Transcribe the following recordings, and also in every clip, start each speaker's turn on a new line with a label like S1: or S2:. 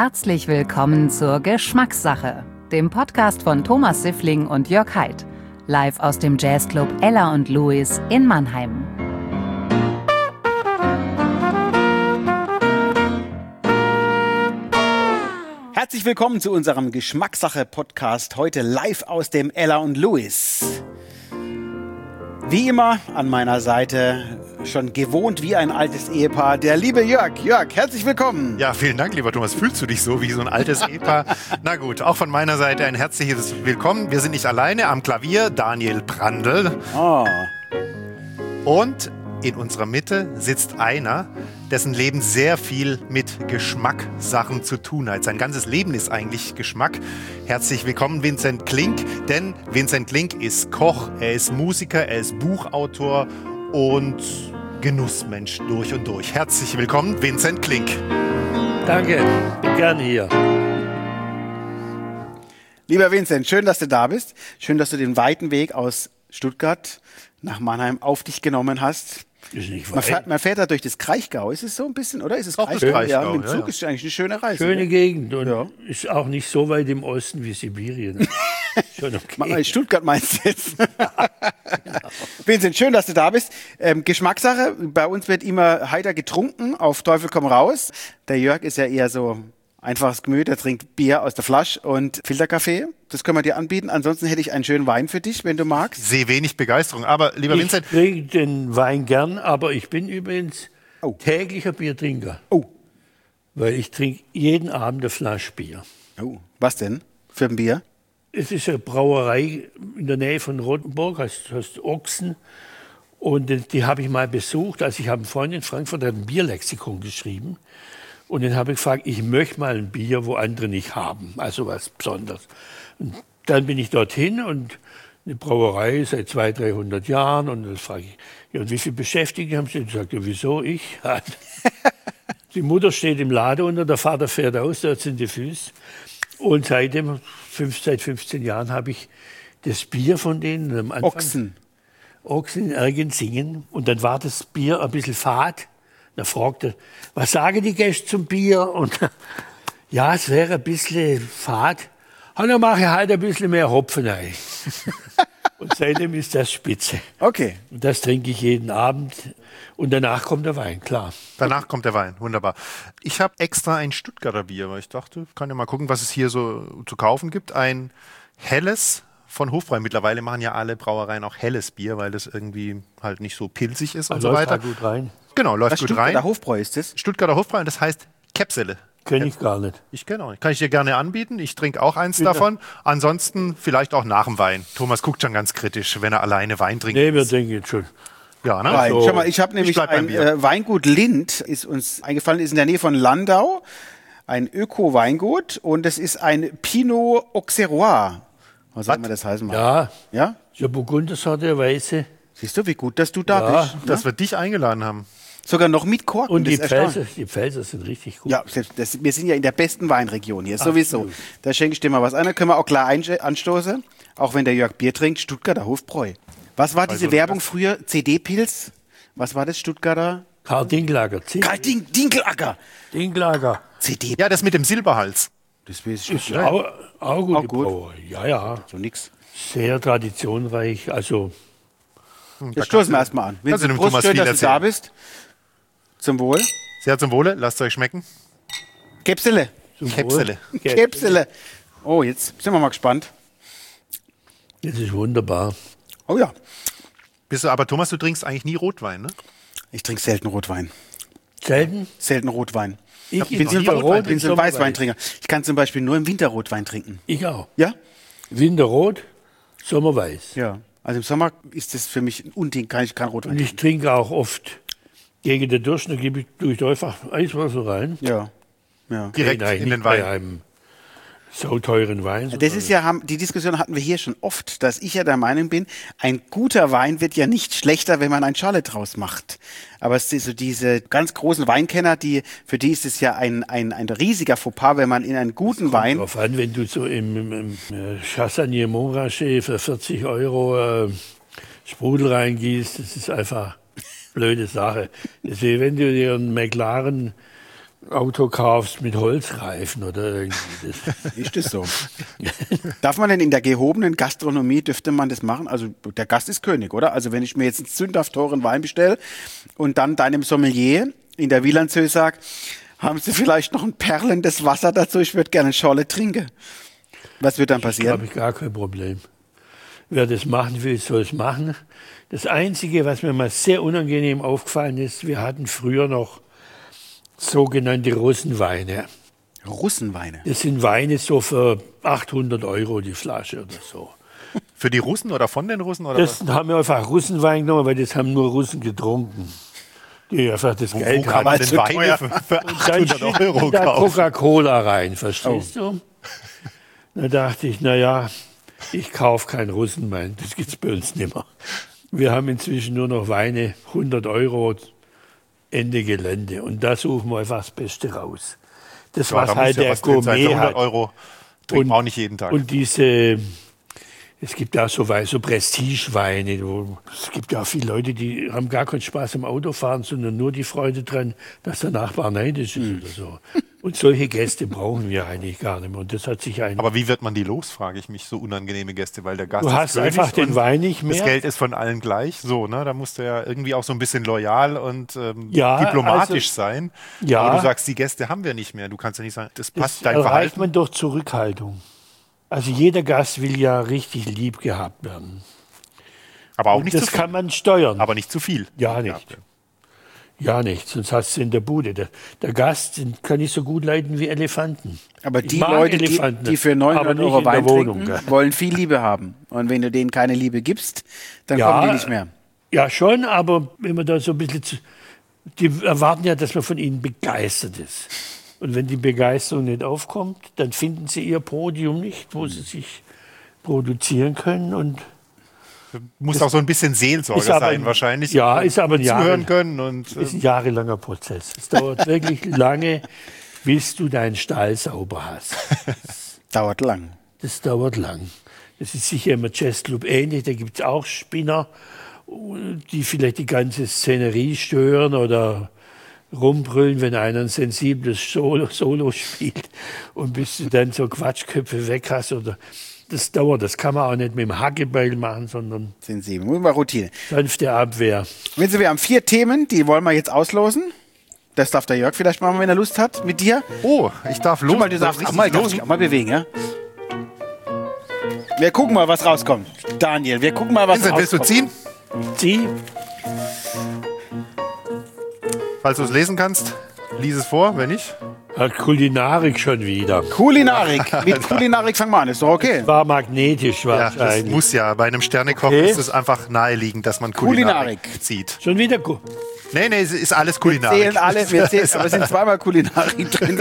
S1: Herzlich willkommen zur Geschmackssache, dem Podcast von Thomas Siffling und Jörg Haidt, live aus dem Jazzclub Ella und Louis in Mannheim.
S2: Herzlich willkommen zu unserem Geschmackssache-Podcast, heute live aus dem Ella und Louis. Wie immer an meiner Seite, schon gewohnt wie ein altes Ehepaar, der liebe Jörg. Jörg, herzlich willkommen.
S3: Ja, vielen Dank, lieber Thomas. Fühlst du dich so wie so ein altes Ehepaar? Na gut, auch von meiner Seite ein herzliches Willkommen. Wir sind nicht alleine, am Klavier Daniel Brandl.
S2: Oh.
S3: Und in unserer Mitte sitzt einer, dessen Leben sehr viel mit Geschmackssachen zu tun hat. Sein ganzes Leben ist eigentlich Geschmack. Herzlich willkommen, Vincent Klink. Denn Vincent Klink ist Koch, er ist Musiker, er ist Buchautor und Genussmensch durch und durch. Herzlich willkommen, Vincent Klink.
S4: Danke, bin gerne hier.
S2: Lieber Vincent, schön, dass du da bist. Schön, dass du den weiten Weg aus Stuttgart nach Mannheim auf dich genommen hast.
S4: Ist nicht
S2: Man fährt da durch das Kraichgau. Ist es so ein bisschen, oder? Ist es
S3: Doch,
S2: Kraichgau?
S3: Kraichgau,
S2: Ja, mit dem Zug
S3: ja.
S2: ist eigentlich eine schöne Reise.
S4: Schöne
S2: ne?
S4: Gegend und
S2: Ja.
S4: ist auch nicht so weit im Osten wie Sibirien. Schon okay.
S2: Stuttgart meinst du jetzt? Vincent, schön, dass du da bist. Geschmackssache, bei uns wird immer heiter getrunken, auf Teufel komm raus. Der Jörg ist ja eher so einfaches Gemüt, der trinkt Bier aus der Flasche und Filterkaffee. Das können wir dir anbieten. Ansonsten hätte ich einen schönen Wein für dich, wenn du magst.
S3: Sehe wenig Begeisterung, aber lieber
S4: Ich
S3: Vincent,
S4: trinke den Wein gern, aber ich bin übrigens
S2: Oh.
S4: täglicher Biertrinker.
S2: Oh.
S4: Weil ich trinke jeden Abend eine Flasche Bier.
S2: Oh. Was denn für ein Bier?
S4: Es ist eine Brauerei in der Nähe von Rothenburg, heißt Ochsen. Und die habe ich mal besucht. Also ich habe einen Freund in Frankfurt, der hat ein Bierlexikon geschrieben. Und dann habe ich gefragt, ich möchte mal ein Bier, wo andere nicht haben. Also was Besonderes. Und dann bin ich dorthin und eine Brauerei seit 200, 300 Jahren. Und dann frage ich, ja, und wie viele Beschäftigte haben Sie? Und sagt, ja, wieso ich? Die Mutter steht im Laden unter, der Vater fährt aus, dort sind die Füße. Und seit 15 Jahren habe ich das Bier von denen. Am Anfang, Ochsen in Ergensingen. Und dann war das Bier ein bisschen fad. Da fragte, was sagen die Gäste zum Bier? Und ja, es wäre ein bisschen fad. Und dann mache ich halt ein bisschen mehr Hopfen rein. Und seitdem ist das spitze.
S2: Okay.
S4: Und das trinke ich jeden Abend. Und danach kommt der Wein, klar.
S3: danach kommt der Wein, wunderbar. Ich habe extra ein Stuttgarter Bier, weil ich dachte, ich kann ja mal gucken, was es hier so zu kaufen gibt. Ein helles von Hofbräu. Mittlerweile machen ja alle Brauereien auch helles Bier, weil das irgendwie halt nicht so pilzig ist und so
S4: Läuft
S3: weiter.
S4: halt gut rein.
S3: Genau, läuft
S2: Das
S3: gut
S2: Stuttgarter
S3: rein.
S2: Hofbräu ist das?
S3: Stuttgarter Hofbräu, und das heißt Käpsele.
S4: Kenn ich gar nicht.
S3: Ich kenne auch nicht. Kann ich dir gerne anbieten. Ich trinke auch eins davon. Ansonsten vielleicht auch nach dem Wein. Thomas guckt schon ganz kritisch, wenn er alleine Wein trinkt.
S4: Nee, wir denken jetzt schon.
S3: Ja, ne?
S2: Wein.
S4: So.
S2: Schau mal, ich habe nämlich
S3: bleib beim
S2: ein
S3: Bier.
S2: Weingut Lind, ist uns eingefallen, ist in der Nähe von Landau, ein Öko-Weingut und es ist ein Pinot Auxerrois. Was soll man das heißen? Mag?
S4: Ja,
S2: Ja?
S4: so Burgundersorte, weiße.
S2: Siehst du, wie gut, dass du da
S4: Ja.
S2: bist? Ne?
S3: Dass wir dich eingeladen haben.
S2: Sogar noch mit Korken.
S4: Und
S2: das
S4: die
S2: ist erstaunlich.
S4: Pfälzer sind richtig gut.
S2: Ja, wir sind ja in der besten Weinregion hier, sowieso. Da schenke ich dir mal was ein. Da können wir auch klar anstoßen, auch wenn der Jörg Bier trinkt. Stuttgarter Hofbräu. Was war diese
S3: Also,
S2: Werbung früher? CD-Pilz? Was war das, Stuttgarter?
S4: Karl Dinklager.
S2: Karl Dinkelacker.
S4: Dinklager.
S2: CD.
S3: Ja, das mit dem Silberhals.
S2: Das weiß ich
S4: Ist
S2: nicht.
S4: auch gute
S2: Auch gut.
S4: Brauerei. Ja, ja.
S2: So nix.
S4: Sehr traditionreich. Also,
S2: Jetzt stoßen wir erstmal an.
S3: kannst du dem
S2: Prost,
S3: Thomas
S2: schön,
S3: viel
S2: dass du da
S3: erzählen.
S2: bist. Zum Wohl.
S3: Sehr zum Wohle. Lasst es euch schmecken.
S2: Käpsele.
S4: zum
S3: Käpsele.
S4: Wohl.
S2: Käpsele. Oh, jetzt sind wir mal gespannt.
S4: Das ist wunderbar.
S2: Oh ja.
S3: Aber Thomas, du trinkst eigentlich nie Rotwein, ne?
S2: Ich trinke selten Rotwein.
S4: Selten.
S2: Selten Rotwein.
S4: Ich
S2: bin so
S4: im Sommer
S2: ein
S4: Rot, im Sommer
S2: Weißweintrinker. Ich kann zum Beispiel nur im Winter Rotwein trinken.
S4: Ich auch.
S2: Ja?
S4: Winterrot, Sommerweiß.
S2: Ja. Also im Sommer ist das für mich ein Unding, kann ich kein Rotwein
S4: Und ich
S2: trinken.
S4: trinke auch oft gegen den Durst, dann tue ich da einfach Eiswasser rein.
S2: Ja. Ja.
S3: Direkt
S4: Nein,
S3: in
S4: nicht
S3: den
S4: bei
S3: Wein.
S4: einem so teuren Wein.
S2: Das ist ja, die Diskussion hatten wir hier schon oft, dass ich ja der Meinung bin, ein guter Wein wird ja nicht schlechter, wenn man ein Schale draus macht. Aber es ist so diese ganz großen Weinkenner, für die ist es ja ein riesiger Fauxpas, wenn man in einen guten Wein.
S4: Drauf an, wenn du so im Chassagnier Montrachet für 40 Euro Sprudel reingießt, das ist einfach eine blöde Sache. Deswegen, wenn du dir einen McLaren Auto kaufst mit Holzreifen oder irgendwie.
S2: Ist das so? Darf man denn in der gehobenen Gastronomie, dürfte man das machen? Also der Gast ist König, oder? Also wenn ich mir jetzt einen sündhaft teuren Wein bestelle und dann deinem Sommelier in der Wielandsö sage, haben Sie vielleicht noch ein perlendes Wasser dazu? Ich würde gerne eine Scholle trinken. Was wird dann
S4: Da
S2: passieren?
S4: habe ich gar kein Problem. Wer das machen will, soll es machen. Das Einzige, was mir mal sehr unangenehm aufgefallen ist, wir hatten früher noch sogenannte Russenweine.
S2: Russenweine.
S4: Das sind Weine so für 800 € die Flasche oder so.
S3: Für die Russen oder von den Russen? Oder
S4: Das haben wir einfach Russenwein genommen, weil das haben nur Russen getrunken. Die einfach das
S3: Wo
S4: Geld
S3: kann
S4: haben.
S3: man
S2: Aber
S3: denn
S2: zu
S3: Weine
S2: teuer.
S3: für
S4: Dann
S3: 800
S4: schütten
S3: €
S4: da
S3: kaufen?
S4: Coca-Cola rein, verstehst du? Da dachte ich, naja, ich kaufe keinen Russenwein, das gibt's bei uns nicht mehr. Wir haben inzwischen nur noch Weine, 100 €, Ende Gelände. Und da suchen wir einfach das Beste raus. Das,
S3: Ja,
S4: was
S3: da muss
S4: halt
S3: ja
S4: der
S3: was drin sein. Für
S4: Gourmet
S3: 100
S4: hat.
S3: € trinkt man auch nicht jeden Tag.
S4: Und diese, es gibt ja so Prestigeweine. Es gibt ja viele Leute, die haben gar keinen Spaß am Autofahren, sondern nur die Freude dran, dass der Nachbar neidisch ist oder so. Und solche Gäste brauchen wir eigentlich gar nicht mehr. Und das hat sich eigentlich.
S3: Aber wie wird man die los, frage ich mich, so unangenehme Gäste, weil der Gast
S4: Du
S3: ist
S4: hast
S3: König
S4: einfach den
S3: und
S4: Wein nicht mehr.
S3: das Geld ist von allen gleich, so, ne? Da musst du ja irgendwie auch so ein bisschen loyal und
S4: Ja,
S3: diplomatisch
S4: also-
S3: sein.
S4: Ja.
S3: Aber du sagst, die Gäste haben wir nicht mehr. Du kannst ja nicht sagen, das
S4: Das
S3: passt dein
S4: erreicht
S3: Verhalten.
S4: man durch Zurückhaltung. Also jeder Gast will ja richtig lieb gehabt werden.
S3: Aber auch nicht zu
S4: Das
S3: viel.
S4: kann man steuern.
S3: Aber nicht zu viel.
S4: Ja, nicht. Ja, nicht. Sonst hast du in der Bude. Der Gast den kann ich so gut leiden wie Elefanten.
S2: Aber
S4: Ich
S2: die
S4: mag
S2: Leute,
S4: Elefanten,
S2: die für
S4: aber
S2: 900
S4: nicht
S2: €
S4: in der
S2: Wein
S4: Wohnung,
S2: trinken,
S4: gell?
S2: wollen viel Liebe haben. Und wenn du denen keine Liebe gibst, dann
S4: Ja.
S2: kommen die nicht mehr.
S4: Ja, schon, aber wenn man da so ein bisschen. Die erwarten ja, dass man von ihnen begeistert ist. Und wenn die Begeisterung nicht aufkommt, dann finden sie ihr Podium nicht, wo sie sich produzieren können. Und
S3: Muss auch so ein bisschen Seelsorge
S4: ist aber
S3: sein,
S4: ein-
S3: wahrscheinlich.
S4: ja, ist aber ein
S3: zuhören
S4: Jahr-
S3: können. Und,
S4: ist ein jahrelanger Prozess. Es dauert wirklich lange, bis du deinen Stall sauber hast.
S2: Dauert lang.
S4: Das dauert lang. Das ist sicher im Jazzclub ähnlich. Da gibt es auch Spinner, die vielleicht die ganze Szenerie stören oder rumbrüllen, wenn einer ein sensibles Solo spielt. Und bis du dann so Quatschköpfe weg hast. Oder das dauert. Das kann man auch nicht mit dem Hackebeil machen, sondern
S2: Sensibel. Muss mal Routine.
S4: sanfte Abwehr.
S2: Wissen Sie, wir haben 4 Themen, die wollen wir jetzt auslosen. Das darf der Jörg vielleicht machen, wenn er Lust hat, mit dir.
S3: oh, ich darf los.
S2: Guck mal, du darfst auch mal, darfst dich auch mal bewegen, ja? Wir gucken mal, was rauskommt. Daniel, wir gucken mal, was
S3: Vincent, willst du
S2: rauskommt.
S3: ziehen?
S4: Sie,
S3: Falls du es lesen kannst, lies es vor, wenn nicht.
S4: hat Kulinarik schon wieder.
S2: Kulinarik. Mit Kulinarik fangen wir an, ist doch okay.
S4: War magnetisch
S3: Ja, das
S4: wahrscheinlich.
S3: muss ja. Bei einem Sternekoch
S4: Okay.
S3: ist es einfach naheliegend, dass man Kulinarik
S2: Kulinarik.
S3: zieht.
S4: Schon wieder
S3: Nee, es ist alles
S2: Zählen
S3: Kulinarik.
S2: alle, wir zählen, aber es sind zweimal Kulinarik drin.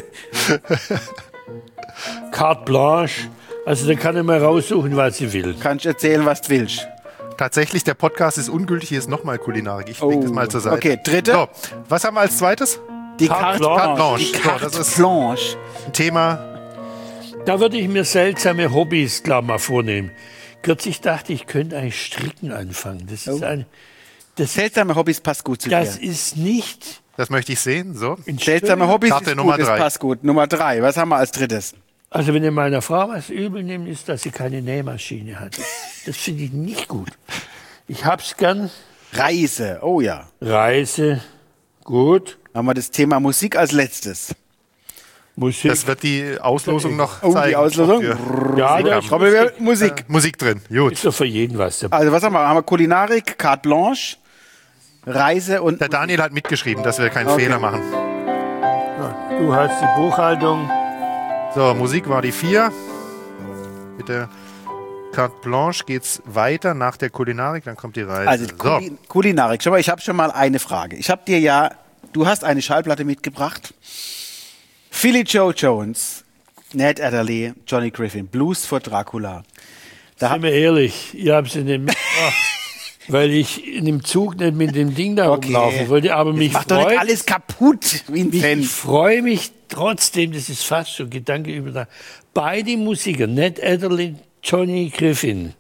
S4: Carte Blanche. Also da kann ich mal raussuchen, was sie will.
S2: Kannst erzählen, was du willst.
S3: Tatsächlich, der Podcast ist ungültig, hier ist nochmal Kulinarik. Ich leg das mal zur Seite.
S2: Okay, dritte.
S3: So, was haben wir als zweites?
S2: Die
S4: Carte
S3: Carte
S2: Blanche.
S3: Blanche.
S2: Die
S3: So,
S2: Carte
S3: das ist
S2: Blanche.
S3: ein Thema.
S4: Da würde ich mir seltsame Hobbys klar mal vornehmen. Kürzlich dachte ich, könnte eigentlich Stricken anfangen. Das ist
S2: Seltsame Hobbys passt gut zu
S4: das
S2: dir.
S4: ist nicht
S3: Das möchte ich sehen. So.
S4: ein
S2: Seltsame
S4: schöner-
S2: Hobbys
S3: Karte
S2: ist
S3: Nummer
S2: gut, das
S3: 3.
S2: passt gut. Nummer 3, was haben wir als drittes?
S4: Also wenn ihr meiner Frau was übel nimmt, ist, dass sie keine Nähmaschine hat. Das finde ich nicht gut. Ich hab's gern.
S2: Reise, oh ja.
S4: Reise, gut.
S2: Haben wir das Thema Musik als letztes.
S4: Musik.
S3: Das wird die Auslosung noch
S2: Oh,
S3: zeigen.
S2: die Auslosung.
S3: ob wir
S4: Ja,
S3: Musik
S4: da
S3: haben.
S2: Trommelwirbel, Musik.
S3: Musik drin. Gut.
S4: ist doch für jeden was dabei.
S2: Also was haben wir? Haben wir Kulinarik, Carte Blanche, Reise und
S3: Der Daniel hat mitgeschrieben, dass wir keinen
S2: Okay.
S3: Fehler machen.
S4: Du hast die Buchhaltung.
S3: So, Musik war die 4. Mit der Carte Blanche geht's weiter nach der Kulinarik, dann kommt die Reise.
S2: Also
S3: so.
S2: Kulinarik. Schau mal, ich habe schon mal eine Frage. Ich habe dir ja, du hast eine Schallplatte mitgebracht. Philly Joe Jones, Ned Adderley, Johnny Griffin, Blues for Dracula.
S4: Seien wir ehrlich, ich habe sie nicht mitgebracht, weil ich in dem Zug nicht mit dem Ding da rumlaufen wollte. Aber mich
S2: Mach doch nicht
S4: freut,
S2: alles kaputt,
S4: ich
S2: Vincent.
S4: freue mich trotzdem, das ist fast so Gedanke über da. Beide Musiker, Ned Adderley, Johnny Griffin,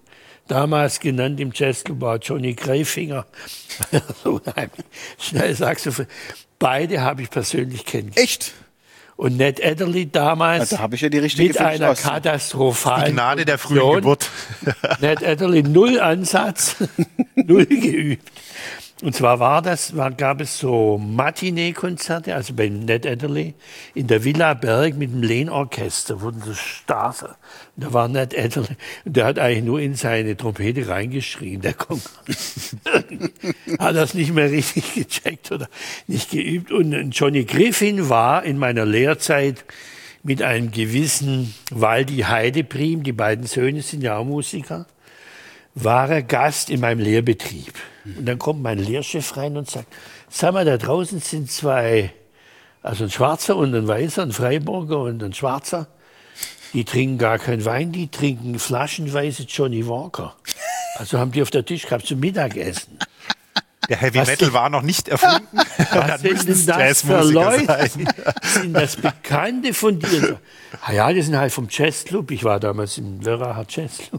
S4: damals genannt im Jazzclub war Johnny Greifinger. So unheimlich schnell Saxophon. Beide habe ich persönlich kennengelernt.
S2: Echt?
S4: Und Ned Adderley damals
S2: Da habe ich ja die richtige
S4: mit
S2: für mich
S4: einer
S2: aus.
S4: katastrophalen
S3: Die Gnade der frühen
S4: Produktion.
S3: Geburt.
S4: Ned Adderley, 0 Ansatz, 0 geübt. Und zwar gab es so Matinee-Konzerte, also bei Ned Adderley in der Villa Berg mit dem Lehnorchester, wurden so Stars. Und da war Ned Adderley und der hat eigentlich nur in seine Trompete reingeschrien. Der kommt, hat das nicht mehr richtig gecheckt oder nicht geübt. Und Johnny Griffin war in meiner Lehrzeit mit einem gewissen Waldi Heideprim, die beiden Söhne sind ja auch Musiker, war er Gast in meinem Lehrbetrieb. Und dann kommt mein Lehrchef rein und sagt, sag mal, da draußen sind zwei, also ein Schwarzer und ein Weißer, ein Freiburger und ein Schwarzer. Die trinken gar keinen Wein, die trinken flaschenweise Johnny Walker. Also haben die auf der Tisch gehabt zum Mittagessen.
S3: Der Heavy Metal war noch nicht erfunden.
S4: Was sind denn das für Leute? Sind das Bekannte von dir? Ah ja, die sind halt vom Jazzclub. Ich war damals im Lörracher Jazzclub.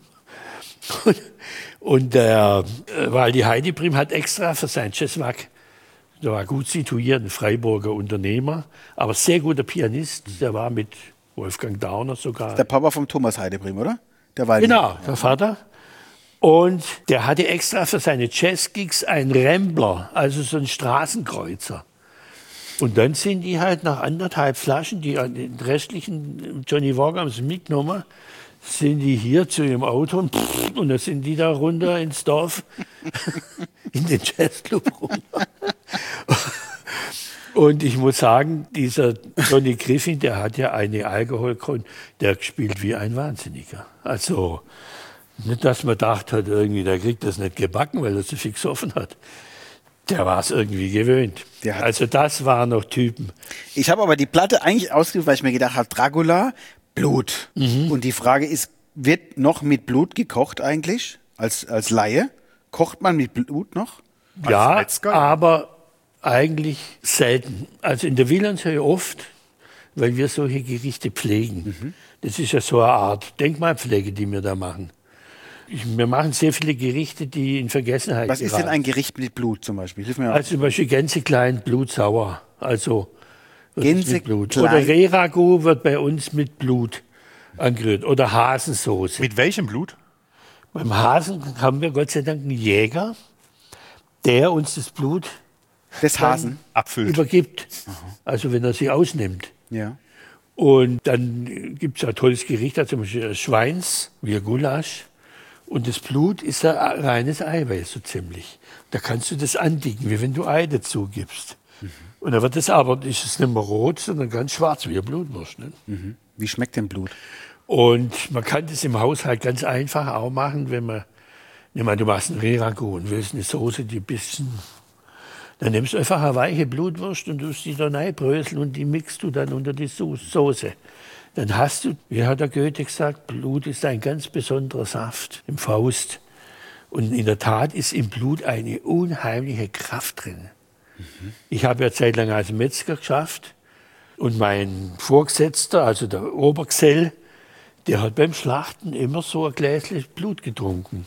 S4: Und der Waldi Heideprim hat extra für sein Jazzwack, der war gut situiert, ein Freiburger Unternehmer, aber sehr guter Pianist. Der war mit Wolfgang Dauner sogar.
S2: Der Papa vom Thomas Heideprim, oder? Der Waldi.
S4: Genau, der Vater. Und der hatte extra für seine Jazzgigs einen Rambler, also so einen Straßenkreuzer. Und dann sind die halt nach 1,5 Flaschen, die den restlichen Johnny Walker haben sie mitgenommen, sind die hier zu ihrem Auto und dann sind die da runter ins Dorf, in den Jazzclub runter. Und ich muss sagen, dieser Johnny Griffin, der hat ja eine Alkoholkontrolle, der spielt wie ein Wahnsinniger. Also nicht, dass man gedacht hat, irgendwie, der kriegt das nicht gebacken, weil er so viel gesoffen hat. Der war es irgendwie gewöhnt. Also das waren noch Typen.
S2: Ich habe aber die Platte eigentlich ausgesucht, weil ich mir gedacht habe, Dracula, Blut. Und die Frage ist, wird noch mit Blut gekocht eigentlich? Als Laie? Kocht man mit Blut noch?
S4: Ja,
S3: Metzger?
S4: aber eigentlich selten. Also in der Wielandshöhe oft, weil wir solche Gerichte pflegen. Das ist ja so eine Art Denkmalpflege, die wir da machen. Wir machen sehr viele Gerichte, die in Vergessenheit
S2: Was ist denn ein Gericht mit Blut zum Beispiel? Hilf mir
S4: Also zum Beispiel Gänseklein, blutsauer. Also mit Blut.
S2: Gänseklein.
S4: Oder Rehragout wird bei uns mit Blut angerührt. Oder Hasensoße.
S3: Mit welchem Blut?
S4: Beim Hasen haben wir Gott sei Dank einen Jäger, der uns das Blut
S2: des Hasen
S3: Abfüllt.
S4: übergibt. Also wenn er sie ausnimmt.
S2: Ja.
S4: Und dann gibt es ein tolles Gericht, also zum Beispiel Schweins, wie Gulasch. Und das Blut ist ein reines Eiweiß, so ziemlich. Da kannst du das andicken, wie wenn du Ei dazu gibst. Und dann wird das aber, ist es nicht mehr rot, sondern ganz schwarz, wie eine Blutwurst. Ne?
S2: Wie schmeckt denn Blut?
S4: Und man kann das im Haushalt ganz einfach auch machen, wenn man, du machst ein Rehragout und willst eine Soße, die ein bisschen, dann nimmst du einfach eine weiche Blutwurst und tust die da reinbröseln und die mixt du dann unter die Soße. Dann hast du, wie hat der Goethe gesagt, Blut ist ein ganz besonderer Saft im Faust. Und in der Tat ist im Blut eine unheimliche Kraft drin. Ich habe ja zeitlang als Metzger geschafft und mein Vorgesetzter, also der Obergesell, der hat beim Schlachten immer so ein Gläschen Blut getrunken.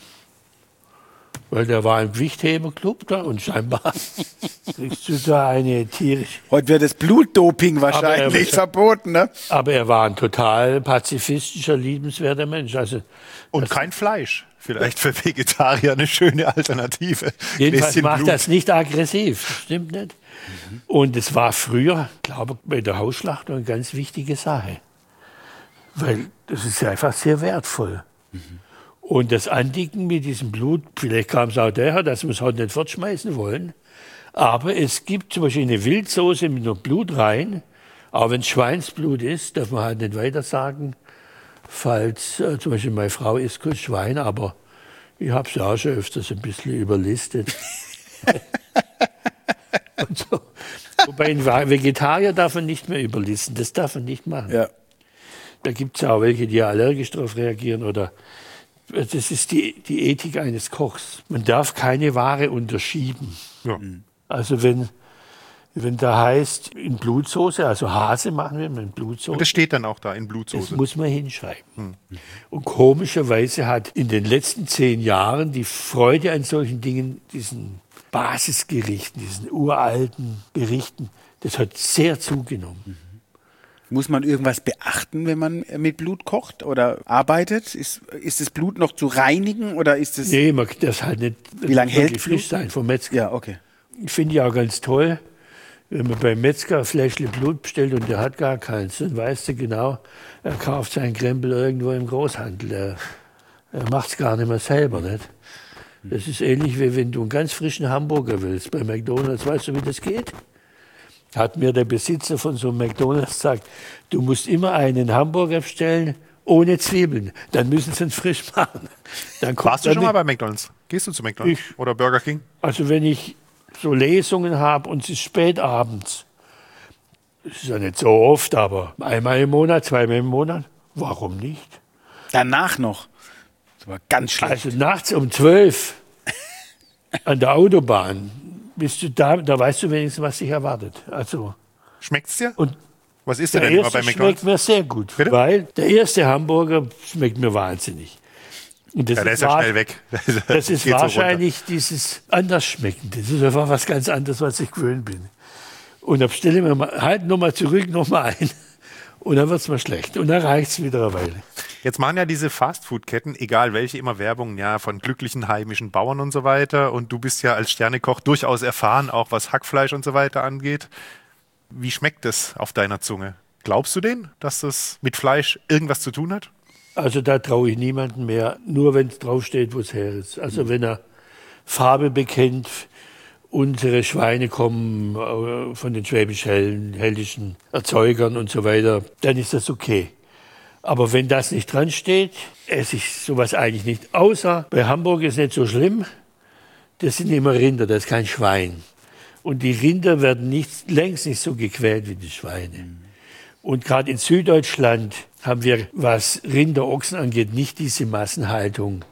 S4: Weil der war im Gewichtheberclub da und scheinbar kriegst du da eine tierische...
S2: Heute wird das Blutdoping wahrscheinlich verboten, ne?
S4: Aber er war ein total pazifistischer, liebenswerter Mensch. Also,
S3: Und kein Fleisch. Vielleicht für Vegetarier eine schöne Alternative.
S4: Jedenfalls
S3: Gläschen
S4: macht
S3: Blut.
S4: das nicht aggressiv, das stimmt nicht. Und es war früher, glaube ich, bei der Hausschlachtung eine ganz wichtige Sache. Weil das ist einfach sehr wertvoll. Und das Andicken mit diesem Blut, vielleicht kam es auch daher, dass wir es heute nicht fortschmeißen wollen. Aber es gibt zum Beispiel eine Wildsoße mit nur Blut rein. Auch wenn es Schweinsblut ist, darf man halt nicht weiter sagen. Falls zum Beispiel meine Frau isst kein Schwein, aber ich habe es ja auch schon öfters ein bisschen überlistet. Und so. Wobei ein Vegetarier darf man nicht mehr überlisten, das darf man nicht machen.
S2: Ja.
S4: Da gibt es ja auch welche, die allergisch darauf reagieren. Oder das ist die Ethik eines Kochs. Man darf keine Ware unterschieben.
S3: Ja.
S4: Also wenn Wenn da heißt, in Blutsoße, also Hase machen wir in Blutsoße.
S3: Und das steht dann auch da in
S4: Das
S3: Blutsoße.
S4: muss man hinschreiben. Und komischerweise hat in den letzten 10 Jahren die Freude an solchen Dingen, diesen Basisgerichten, diesen uralten Gerichten, das hat sehr zugenommen.
S2: Muss man irgendwas beachten, wenn man mit Blut kocht oder arbeitet? Ist das Blut noch zu reinigen oder ist es...
S4: Nee, man das halt nicht.
S2: Wie lange hält
S4: frisch sein vom Metzger?
S2: Ja, okay.
S4: Ich finde ja auch ganz toll, wenn man beim Metzger ein Fläschchen Blut bestellt und der hat gar keins, dann weißt du genau, er kauft seinen Krempel irgendwo im Großhandel. Er macht es gar nicht mehr selber. Nicht? Das ist ähnlich, wie wenn du einen ganz frischen Hamburger willst bei McDonald's. Weißt du, wie das geht? Hat mir der Besitzer von so einem McDonald's gesagt, du musst immer einen Hamburger bestellen ohne Zwiebeln. Dann müssen sie ihn frisch machen. Dann
S3: Warst du schon mal bei McDonald's? Gehst du zu McDonald's? Oder Burger King?
S4: Also wenn ich so Lesungen habe und es ist spät abends, das ist ja nicht so oft, aber einmal im Monat, zweimal im Monat, warum nicht?
S2: Danach noch. Das war ganz schlecht.
S4: Also nachts um 12 an der Autobahn bist du da weißt du wenigstens, was dich erwartet. Also,
S3: Schmeckt's dir?
S4: und
S3: Was ist
S4: der
S3: denn immer
S4: erste
S3: bei McDonald's?
S4: schmeckt mir sehr gut,
S3: Bitte?
S4: weil der erste Hamburger schmeckt mir wahnsinnig. Und das
S3: Ja, der ist ja
S4: wahr-
S3: schnell weg.
S4: Das ist
S3: Geht so
S4: wahrscheinlich dieses Andersschmecken. Das ist einfach was ganz anderes, was ich gewöhnt bin. Und dann stelle ich mir mal, halt nochmal zurück, nochmal ein. Und dann wird es mal schlecht. Und dann reicht es wieder eine Weile.
S3: Jetzt machen ja diese Fastfood-Ketten, egal welche, immer Werbung, ja, von glücklichen heimischen Bauern und so weiter. Und du bist ja als Sternekoch durchaus erfahren, auch was Hackfleisch und so weiter angeht. Wie schmeckt es auf deiner Zunge? Glaubst du denen, dass das mit Fleisch irgendwas zu tun hat?
S4: Also da traue ich niemandem mehr, nur wenn es draufsteht, wo es her ist. Also wenn er Farbe bekennt, unsere Schweine kommen von den schwäbisch-hellischen Erzeugern und so weiter, dann ist das okay. Aber wenn das nicht dran steht, esse ich sowas eigentlich nicht. Außer bei Hamburg ist nicht so schlimm, das sind immer Rinder, das ist kein Schwein. Und die Rinder werden längst nicht so gequält wie die Schweine. Und gerade in Süddeutschland haben wir, was Rinder, Ochsen angeht, nicht diese Massenhaltung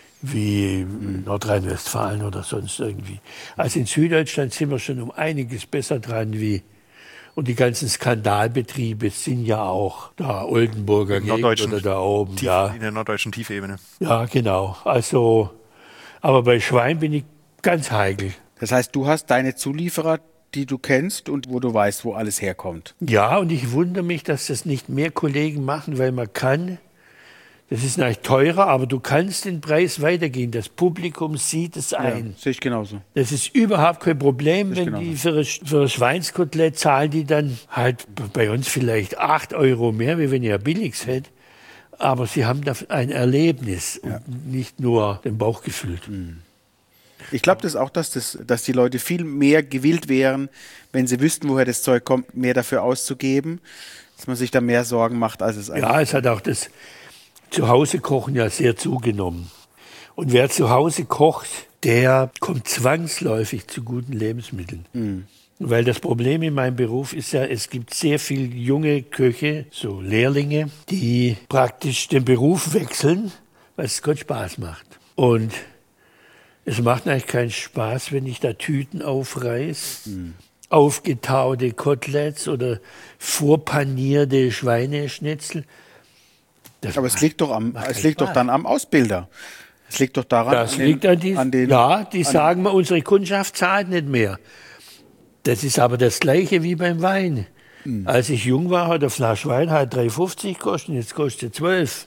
S4: wie Nordrhein-Westfalen oder sonst irgendwie. Also in Süddeutschland sind wir schon um einiges besser dran wie. Und die ganzen Skandalbetriebe sind ja auch da Oldenburger Gegend oder da oben.
S3: In der norddeutschen Tiefebene.
S4: Ja, genau. Also, aber bei Schwein bin ich ganz heikel.
S2: Das heißt, du hast deine Zulieferer, die du kennst und wo du weißt, wo alles herkommt.
S4: Ja, und ich wundere mich, dass das nicht mehr Kollegen machen, weil man kann, das ist natürlich teurer, aber du kannst den Preis weitergehen. Das Publikum sieht es ein.
S2: Ja, sehe ich genauso.
S4: Das ist überhaupt kein Problem, wenn
S2: genauso.
S4: die für ein Schweinskotelett zahlen, die dann halt bei uns vielleicht 8 € mehr, wie wenn ihr billiges hättet. Aber sie haben da ein Erlebnis und nicht nur den Bauch gefüllt.
S2: Ich glaube das auch, dass die Leute viel mehr gewillt wären, wenn sie wüssten, woher das Zeug kommt, mehr dafür auszugeben, dass man sich da mehr Sorgen macht, als es eigentlich
S4: Ja, es hat auch das Zuhause-Kochen ja sehr zugenommen. Und wer zu Hause kocht, der kommt zwangsläufig zu guten Lebensmitteln. Weil das Problem in meinem Beruf ist ja, es gibt sehr viele junge Köche, so Lehrlinge, die praktisch den Beruf wechseln, weil es Gott Spaß macht. Und es macht eigentlich keinen Spaß, wenn ich da Tüten aufreiß, aufgetaute Koteletts oder vorpanierte Schweineschnitzel.
S2: Aber es liegt doch dann am Ausbilder. Es liegt doch daran,
S4: Das liegt an den. Ja, die sagen mir, unsere Kundschaft zahlt nicht mehr. Das ist aber das Gleiche wie beim Wein. Als ich jung war, hat eine Flasche Wein halt 3,50 gekostet, jetzt kostet 12.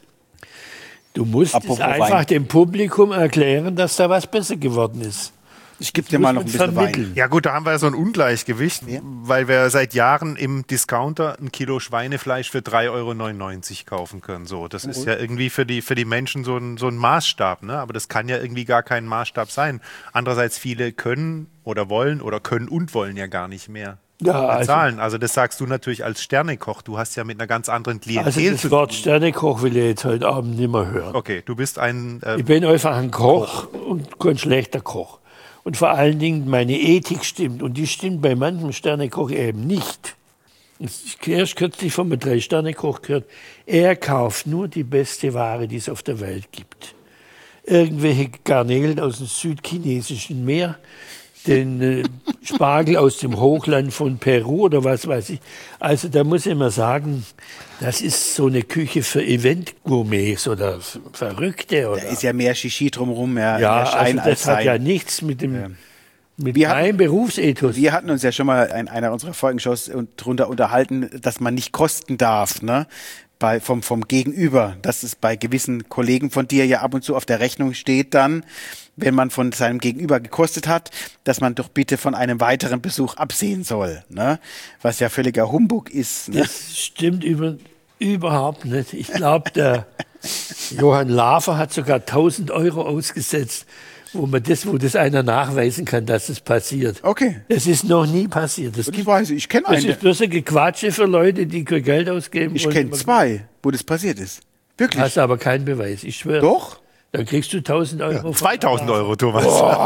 S4: Du musst
S2: Apropos
S4: es einfach
S2: Wein.
S4: dem Publikum erklären, dass da was besser geworden ist.
S2: Ich gebe dir mal noch ein bisschen Wein.
S3: Ja gut, da haben wir ja so ein Ungleichgewicht, weil wir seit Jahren im Discounter ein Kilo Schweinefleisch für 3,99 € kaufen können. So, das ist ja irgendwie für die Menschen so ein Maßstab, ne? Aber das kann ja irgendwie gar kein Maßstab sein. Andererseits viele können oder wollen oder können und wollen ja gar nicht mehr bezahlen. Also das sagst du natürlich als Sternekoch. Du hast ja mit einer ganz anderen Klientel
S4: Also
S3: zu
S4: das
S3: tun.
S4: Wort Sternekoch will ich jetzt heute Abend nicht mehr hören.
S3: Okay, du bist ein
S4: Ich bin einfach ein Koch und kein schlechter Koch. Und vor allen Dingen meine Ethik stimmt. Und die stimmt bei manchem Sternekoch eben nicht. Ich habe erst kürzlich von einem 3-Sterne-Koch gehört, er kauft nur die beste Ware, die es auf der Welt gibt. Irgendwelche Garnelen aus dem südchinesischen Meer, Spargel aus dem Hochland von Peru oder was weiß ich. Also da muss ich mal sagen, das ist so eine Küche für Event-Gourmets oder Verrückte. Oder?
S2: Da ist ja mehr Shishi drumherum, mehr
S4: also
S2: Schein
S4: das
S2: als
S4: hat
S2: Sein.
S4: ja nichts mit dem meinem Berufsethos.
S2: Wir hatten uns ja schon mal in einer unserer Folgenshows darunter unterhalten, dass man nicht kosten darf, ne? Vom Gegenüber, dass es bei gewissen Kollegen von dir ja ab und zu auf der Rechnung steht dann, wenn man von seinem Gegenüber gekostet hat, dass man doch bitte von einem weiteren Besuch absehen soll, ne? Was ja völliger Humbug ist. Ne?
S4: Das stimmt überhaupt nicht. Ich glaube, der Johann Lafer hat sogar 1.000 € ausgesetzt, wo das einer nachweisen kann, dass es passiert.
S2: Okay.
S4: Das ist noch nie passiert.
S2: Ich weiß, ich kenne
S4: Das
S2: einen.
S4: ist bloß ein Gequatsche für Leute, die kein Geld ausgeben
S2: Ich
S4: wollen.
S2: kenne 2, wo das passiert ist. Wirklich.
S4: Hast aber keinen Beweis, ich schwöre.
S2: Doch?
S4: Dann kriegst du 1.000 €.
S3: 2.000 €, Thomas.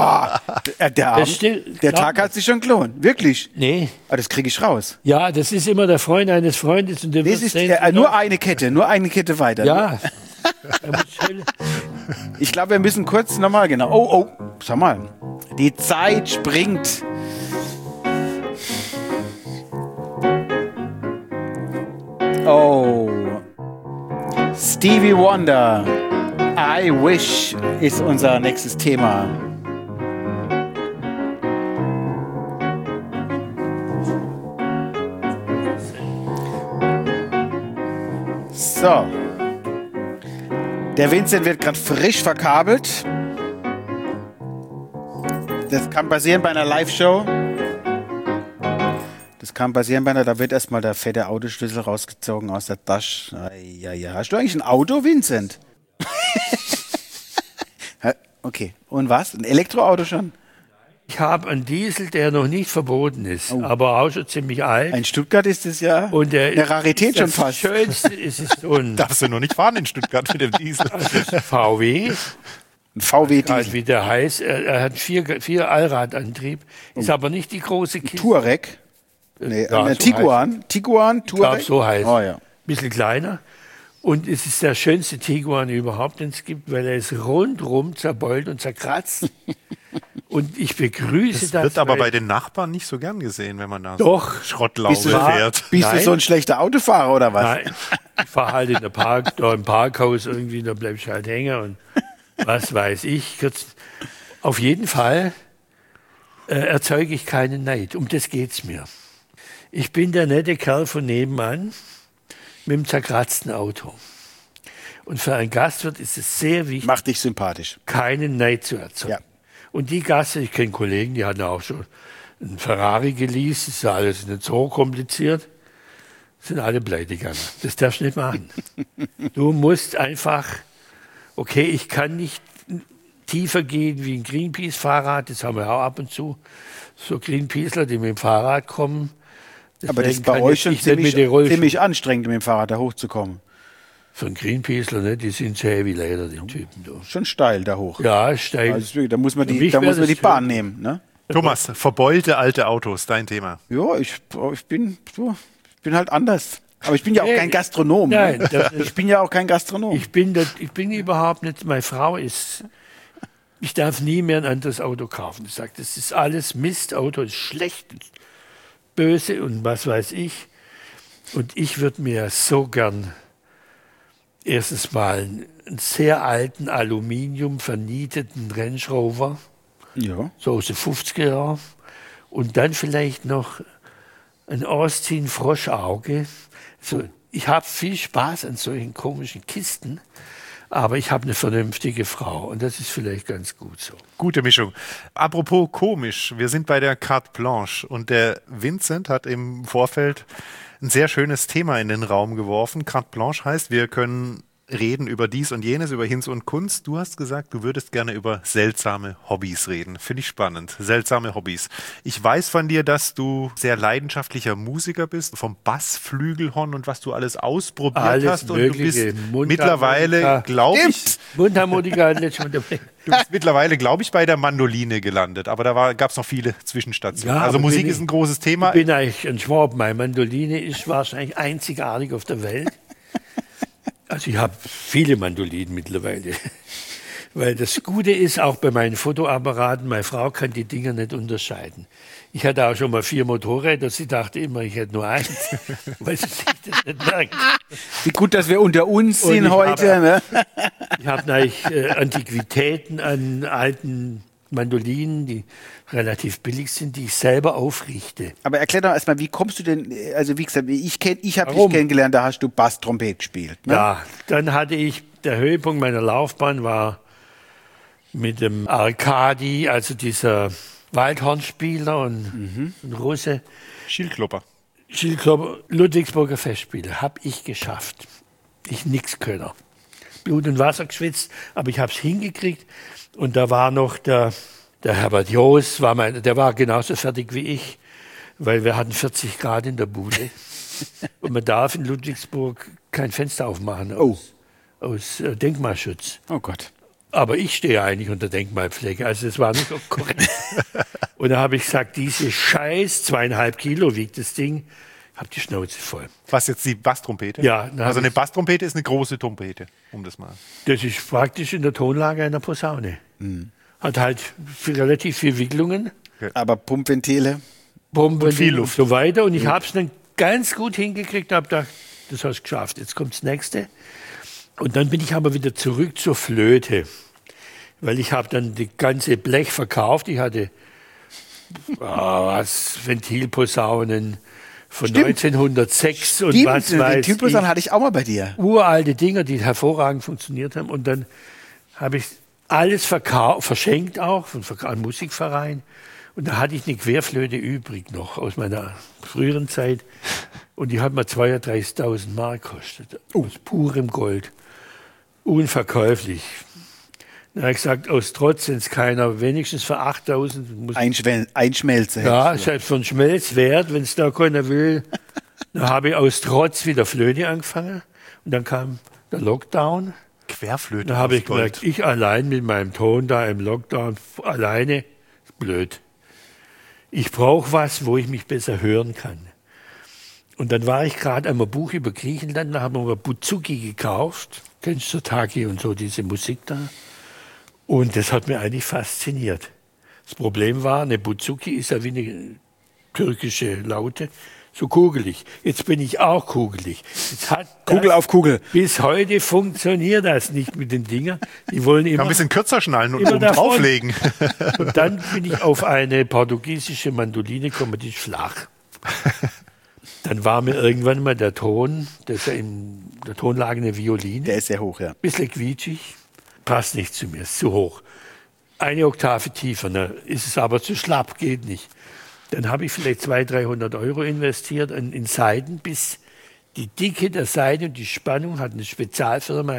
S2: Der Tag hat sich schon gelohnt. Wirklich.
S4: Nee.
S2: Aber das kriege ich raus.
S4: Ja, das ist immer der Freund eines Freundes. Und der
S2: Das
S4: wird
S2: ist
S4: sehen,
S2: nur eine Kette weiter.
S4: Ja. Er muss schnell-
S2: Ich glaube, wir müssen kurz nochmal, genau. Oh, sag mal. Die Zeit springt. Oh. Stevie Wonder. I Wish ist unser nächstes Thema. So. Der Vincent wird gerade frisch verkabelt. Das kann passieren bei einer Live-Show. Da wird erstmal der fette Autoschlüssel rausgezogen aus der Tasche. Ja. Hast du eigentlich ein Auto, Vincent? Okay. Und was? Ein Elektroauto schon?
S4: Ich habe einen Diesel, der noch nicht verboten ist, aber auch schon ziemlich alt.
S2: In Stuttgart ist es ja
S4: Und der
S2: eine Rarität schon
S4: das
S2: fast.
S4: Schönste ist es so ein
S3: Darfst du noch nicht fahren in Stuttgart mit dem Diesel?
S4: VW,
S2: Ein VW
S4: also
S2: Diesel.
S4: wie der heißt. Er hat vier Allradantrieb, ist aber nicht die große Kiste.
S2: Touareg. Nee,
S4: Ja, so
S2: Tiguan. Tiguan,
S4: Ich glaube,
S2: Touareg.
S4: so heißt
S2: Oh ja.
S4: Bisschen kleiner. Und es ist der schönste Tiguan überhaupt, den es gibt, weil er ist rundrum zerbeult und zerkratzt. Und ich begrüße
S3: Das wird aber
S4: weil-
S3: bei den Nachbarn nicht so gern gesehen, wenn man da
S4: Doch.
S2: Bist
S3: Schrottlaufe
S2: du,
S3: fährt.
S2: bist du
S4: Nein.
S2: so ein schlechter Autofahrer oder was?
S4: Nein, ich fahre halt in der da im Parkhaus irgendwie, da bleib ich halt hängen und was weiß ich. Auf jeden Fall erzeuge ich keinen Neid. Um das geht's mir. Ich bin der nette Kerl von nebenan mit dem zerkratzten Auto. Und für einen Gastwirt ist es sehr wichtig,
S2: Macht dich sympathisch.
S4: keinen Neid zu erzeugen.
S2: Ja.
S4: Und die Gäste, ich kenne Kollegen, die hatten auch schon einen Ferrari geleast, das ist ja alles nicht so kompliziert, sind alle pleite gegangen. Das darfst du nicht machen. Du musst einfach, okay, ich kann nicht tiefer gehen wie ein Greenpeace-Fahrrad, das haben wir auch ab und zu, so Greenpeaceler, die mit dem Fahrrad kommen.
S2: Aber das ist
S4: Deswegen
S2: bei
S4: kann
S2: euch
S4: ich
S2: schon
S4: nicht mit den Rollstuhl-
S2: ziemlich anstrengend, mit dem Fahrrad da hochzukommen.
S4: Für einen Greenpeaceler, ne, die sind sehr heavy leider, die Typen. Du.
S2: Schon steil da hoch.
S4: Ja, steil.
S2: Also wirklich, da muss man
S4: Für
S2: die
S4: mich wär das
S2: Bahn
S4: schön.
S2: nehmen. Ne?
S3: Thomas, verbeulte alte Autos, dein Thema.
S2: Ja, ich bin halt anders. Aber ich bin ja auch
S4: Nee,
S2: kein Gastronom.
S4: nein,
S2: ne?
S4: das-
S2: Ich bin ja auch kein Gastronom.
S4: Ich bin überhaupt nicht, meine Frau ist, ich darf nie mehr ein anderes Auto kaufen. Sie sagt, das ist alles Mist, Auto ist schlecht, böse und was weiß ich. Und ich würde mir so gern erstens mal einen sehr alten Aluminium vernieteten Range Rover,
S2: Ja.
S4: so aus den 50er Jahren, und dann vielleicht noch ein Austin Froschauge. So, ich habe viel Spaß an solchen komischen Kisten, aber ich habe eine vernünftige Frau und das ist vielleicht ganz gut so.
S3: Gute Mischung. Apropos komisch, wir sind bei der Carte Blanche und der Vincent hat im Vorfeld ein sehr schönes Thema in den Raum geworfen. Carte Blanche heißt, wir können reden über dies und jenes, über Hinz und Kunst. Du hast gesagt, du würdest gerne über seltsame Hobbys reden. Finde ich spannend. Seltsame Hobbys. Ich weiß von dir, dass du sehr leidenschaftlicher Musiker bist, vom Bassflügelhorn und was du alles ausprobiert
S4: Alles
S3: hast. Und du
S4: Mögliche.
S3: bist
S4: Mundharmonika.
S3: mittlerweile, glaube ich,
S4: Mundharmonika hat letztes Mal dabei.
S3: du bist mittlerweile, glaube ich, bei der Mandoline gelandet. Aber da gab es noch viele Zwischenstationen.
S4: Ja,
S3: also
S4: aber
S3: Musik
S4: bin
S3: ist ein großes Thema.
S4: Ich bin eigentlich ein Schwab. Meine Mandoline ist wahrscheinlich einzigartig auf der Welt. Also ich habe viele Mandolinen mittlerweile. Weil das Gute ist, auch bei meinen Fotoapparaten, meine Frau kann die Dinger nicht unterscheiden. Ich hatte auch schon mal 4 Motorräder, sie dachte immer, ich hätte nur eins, weil sie sich das nicht merkt.
S2: Wie gut, dass wir unter uns sind heute.
S4: Ich habe natürlich Antiquitäten an alten Mandolinen, die relativ billig sind, die ich selber aufrichte.
S2: Aber erklär doch erstmal, wie kommst du denn, also wie gesagt, ich habe dich kennengelernt, da hast du Basstrompet gespielt. Ne?
S4: Ja, dann hatte ich, der Höhepunkt meiner Laufbahn war mit dem Arkadi, also dieser Waldhornspieler und ein Russe.
S3: Schildklopper.
S4: Ludwigsburger Festspiele, habe ich geschafft. Ich nix Könner. Blut und Wasser geschwitzt, aber ich habe es hingekriegt. Und da war noch der Herbert Joos, der war genauso fertig wie ich, weil wir hatten 40 Grad in der Bude. Und man darf in Ludwigsburg kein Fenster aufmachen aus Denkmalschutz.
S2: Oh Gott.
S4: Aber ich stehe eigentlich unter Denkmalpflege, also es war nicht so korrekt. Und da habe ich gesagt, diese Scheiß, 2,5 Kilo wiegt das Ding, habe die Schnauze voll.
S3: Was jetzt die Basstrompete?
S4: Ja.
S3: Also eine Basstrompete ist eine große Trompete, um das mal.
S4: Das ist praktisch in der Tonlage einer Posaune. Hat halt relativ viele Wicklungen.
S2: Aber Pumpventile?
S4: Und
S3: viel Luft.
S4: Und so weiter. Und ich habe es dann ganz gut hingekriegt, habe gedacht, das hast du geschafft, jetzt kommt das Nächste. Und dann bin ich aber wieder zurück zur Flöte, weil ich habe dann die ganze Blech verkauft. Ich hatte Ventilposaunen von 1906 und was weiß ich.
S2: Ventilposaunen hatte ich auch mal bei dir.
S4: Uralte Dinger, die hervorragend funktioniert haben. Und dann habe ich alles verschenkt auch an Musikverein. Und da hatte ich eine Querflöte übrig noch aus meiner früheren Zeit. Und die hat mir 32.000 Mark gekostet. Aus purem Gold. Unverkäuflich. Dann habe ich gesagt, aus Trotz, wenn es keiner wenigstens für 8.000 muss.
S2: Einschmelzen.
S4: Ja, ist halt für einen Schmelz wert, wenn es da keiner will. Dann habe ich aus Trotz wieder Flöte angefangen. Und dann kam der Lockdown.
S3: Querflöte.
S4: Da habe ich gemerkt, ich allein mit meinem Ton da im Lockdown, alleine, blöd. Ich brauche was, wo ich mich besser hören kann. Und dann war ich gerade einmal Buch über Griechenland, da haben wir Bouzouki gekauft. Kennst du Taki und so, diese Musik da? Und das hat mir eigentlich fasziniert. Das Problem war, eine Bouzouki ist ja wie eine türkische Laute, so kugelig. Jetzt bin ich auch kugelig.
S2: Kugel auf Kugel.
S4: Bis heute funktioniert das nicht mit den Dingern. Die wollen immer
S3: Kann ein bisschen kürzer schnallen und
S4: immer
S3: oben drauflegen.
S4: Und dann bin ich auf eine portugiesische Mandoline gekommen, die ist flach. Dann war mir irgendwann mal der Ton, das ist ja in der Tonlage eine Violine.
S2: Der ist sehr hoch, ja.
S4: Bisschen quietschig, passt nicht zu mir, ist zu hoch. Eine Oktave tiefer, ne, ist es aber zu schlapp, geht nicht. Dann habe ich vielleicht 200-300 Euro investiert in Saiten, bis die Dicke der Saite und die Spannung hat eine Spezialfirma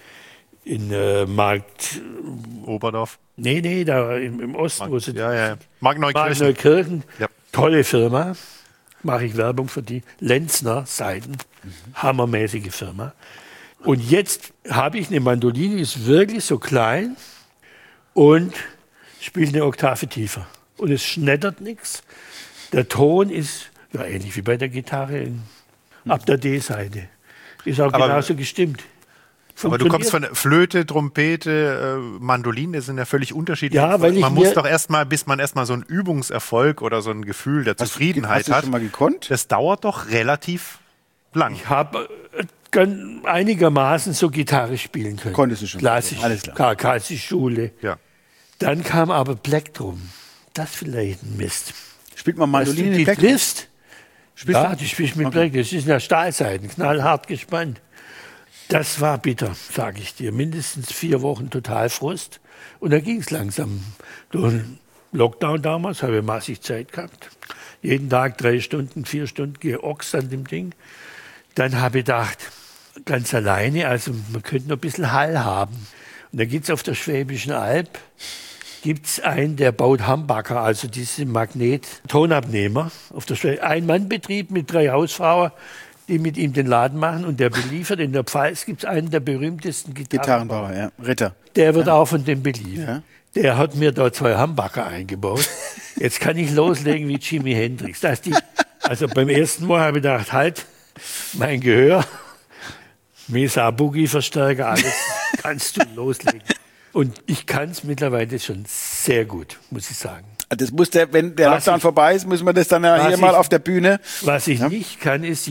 S4: in Markt...
S3: Oberdorf.
S4: Nee, da im Osten.
S3: Markneukirchen.
S4: Ja. Tolle Firma. Mache ich Werbung für die. Lenzner Saiten. Hammermäßige Firma. Und jetzt habe ich eine Mandoline, die ist wirklich so klein und spielt eine Oktave tiefer. Und es schnettert nichts. Der Ton ist ja ähnlich wie bei der Gitarre ab der D-Seite. Ist auch genauso gestimmt.
S3: Aber du kommst von Flöte, Trompete, Mandoline, das sind ja völlig unterschiedlich.
S4: Ja, weil
S3: man muss doch erstmal, bis man erstmal so einen Übungserfolg oder so ein Gefühl der Zufriedenheit hat.
S2: Hast du schon mal gekonnt?
S3: Das dauert doch relativ lang.
S4: Ich habe einigermaßen so Gitarre spielen können.
S2: Konntest du schon.
S4: Klassisch,
S2: alles klar.
S4: klassische Schule.
S3: Ja.
S4: Dann kam aber Plektrum. Das ist vielleicht ein Mist.
S2: Spielt man Mandoline
S4: die
S2: in Plektrum?
S4: triffst. Ja, die spielst mit Plektrum. Das ist ja Stahlseiten, knallhart gespannt. Das war bitter, sage ich dir. Mindestens 4 Wochen Totalfrust. Und dann ging es langsam. Durch den Lockdown damals habe ich massig Zeit gehabt. Jeden Tag 3 Stunden, 4 Stunden geochst an dem Ding. Dann habe ich gedacht, ganz alleine, also man könnte noch ein bisschen Hall haben. Und dann gibt es auf der Schwäbischen Alb, gibt's einen, der baut Humbucker, also diese Magnet-Tonabnehmer. Auf der Ein-Mann-Betrieb mit 3 Hausfrauen, die mit ihm den Laden machen. Und der beliefert. In der Pfalz gibt es einen der berühmtesten
S2: Gitarrenbauer, ja. Ritter.
S4: Der wird auch von dem beliefert.
S2: Ja.
S4: Der hat mir da 2 Humbucker eingebaut. Jetzt kann ich loslegen wie Jimi Hendrix. Also beim ersten Mal habe ich gedacht, halt, mein Gehör, Mesa Boogie Verstärker, alles kannst du loslegen. Und ich kann es mittlerweile schon sehr gut, muss ich sagen.
S2: Das muss wenn der Lockdown vorbei ist, müssen wir das dann hier mal auf der Bühne.
S4: Was ich nicht kann, ist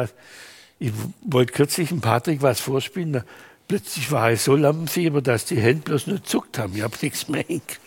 S4: ich wollte kürzlich dem Patrick was vorspielen, plötzlich war ich so Lampenfieber, dass die Hände bloß nur zuckt haben. Ich habe nichts mehr hingekriegt.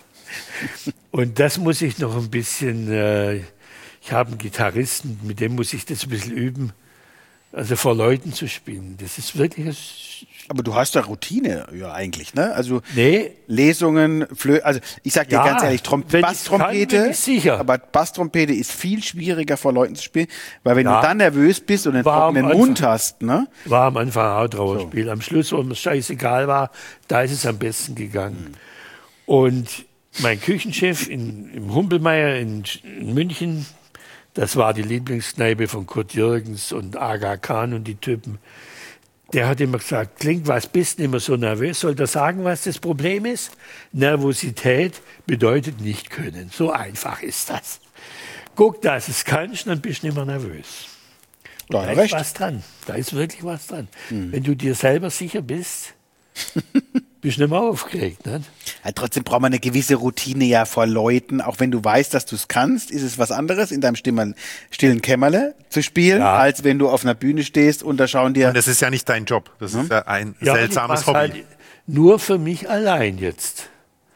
S4: Und das muss ich noch ein bisschen, ich habe einen Gitarristen, mit dem muss ich das ein bisschen üben, also vor Leuten zu spielen. Das ist wirklich...
S2: Aber du hast da Routine, ja eigentlich, ne? Also
S4: nee.
S2: Lesungen, also ich sag dir ganz ehrlich, Basstrompete, aber Basstrompete ist viel schwieriger vor Leuten zu spielen, weil wenn du dann nervös bist und einen trockenen Mund hast, ne?
S4: War am Anfang auch Trauerspiel. Am Schluss, wo mir scheißegal war, da ist es am besten gegangen. Und mein Küchenchef im Humpelmeier in München, das war die Lieblingskneipe von Kurt Jürgens und Aga Khan und die Typen. Der hat immer gesagt, klingt, was bist du immer so nervös? Soll der sagen, was das Problem ist? Nervosität bedeutet nicht können. So einfach ist das. Guck, dass es kannst, dann bist du nicht mehr nervös. Da ist was dran. Da ist wirklich was dran. Wenn du dir selber sicher bist, bist du nicht mehr aufgeregt. Nicht?
S2: Ja, trotzdem braucht man eine gewisse Routine ja vor Leuten. Auch wenn du weißt, dass du es kannst, ist es was anderes, in deinem stillen Kämmerle zu spielen, als wenn du auf einer Bühne stehst und da schauen dir...
S3: Und das ist ja nicht dein Job. Das ist ja ein seltsames Hobby.
S4: Halt nur für mich allein jetzt.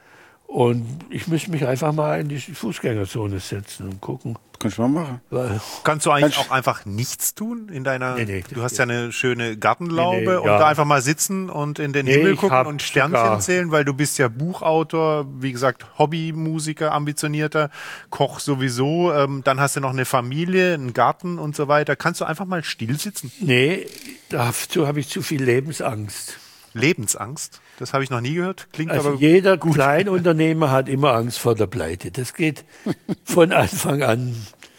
S4: Und ich müsste mich einfach mal in die Fußgängerzone setzen und gucken.
S2: Kannst du mal machen.
S3: Kannst du eigentlich auch einfach nichts tun in deiner... Nee, du hast ja eine schöne Gartenlaube und da einfach mal sitzen und in den Himmel gucken und Sternchen zählen, weil du bist ja Buchautor, wie gesagt, Hobbymusiker, ambitionierter, Koch sowieso. Dann hast du noch eine Familie, einen Garten und so weiter. Kannst du einfach mal still sitzen?
S4: Nee, dazu habe ich zu viel Lebensangst.
S3: Lebensangst? Das habe ich noch nie gehört. Klingt
S4: also
S3: aber
S4: jeder
S3: gut.
S4: Kleinunternehmer hat immer Angst vor der Pleite. Das geht von Anfang an,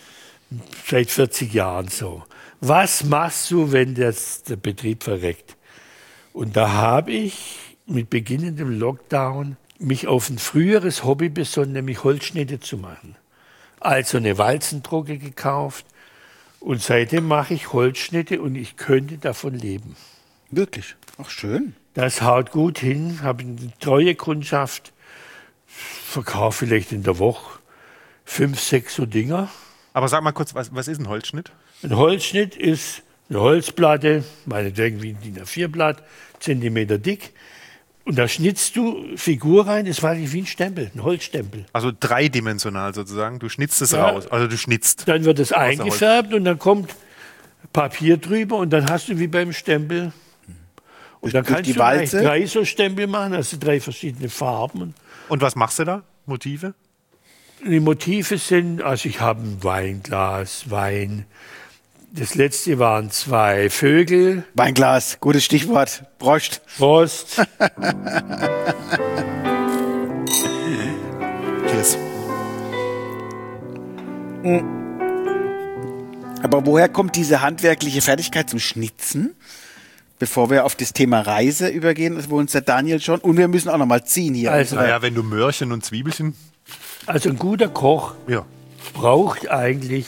S4: seit 40 Jahren so. Was machst du, wenn der Betrieb verreckt? Und da habe ich mit beginnendem Lockdown mich auf ein früheres Hobby besonnen, nämlich Holzschnitte zu machen. Also eine Walzendrucke gekauft und seitdem mache ich Holzschnitte und ich könnte davon leben.
S2: Wirklich? Ach, schön.
S4: Das haut gut hin, habe eine treue Kundschaft, verkaufe vielleicht in der Woche 5, 6 so Dinger.
S3: Aber sag mal kurz, was ist ein Holzschnitt?
S4: Ein Holzschnitt ist eine Holzplatte, meinetwegen wie ein DIN A4-Blatt, Zentimeter dick. Und da schnitzt du Figur rein, das war wie ein Stempel, ein Holzstempel.
S3: Also dreidimensional sozusagen, du schnitzt es raus, also du schnitzt.
S4: Dann wird es eingefärbt und dann kommt Papier drüber und dann hast du wie beim Stempel... Und dann kannst du 3 so Stempel machen, also 3 verschiedene Farben.
S3: Und was machst du da? Motive?
S4: Die Motive sind, also ich habe ein Weinglas, Wein. Das letzte waren 2 Vögel.
S2: Weinglas, gutes Stichwort. Prost.
S4: Prost.
S3: Cheers.
S2: Aber woher kommt diese handwerkliche Fertigkeit zum Schnitzen? Bevor wir auf das Thema Reise übergehen, wo uns der Daniel schon... Und wir müssen auch noch mal ziehen hier.
S3: Also, naja, wenn du Möhrchen und Zwiebelchen...
S4: Also ein guter Koch braucht eigentlich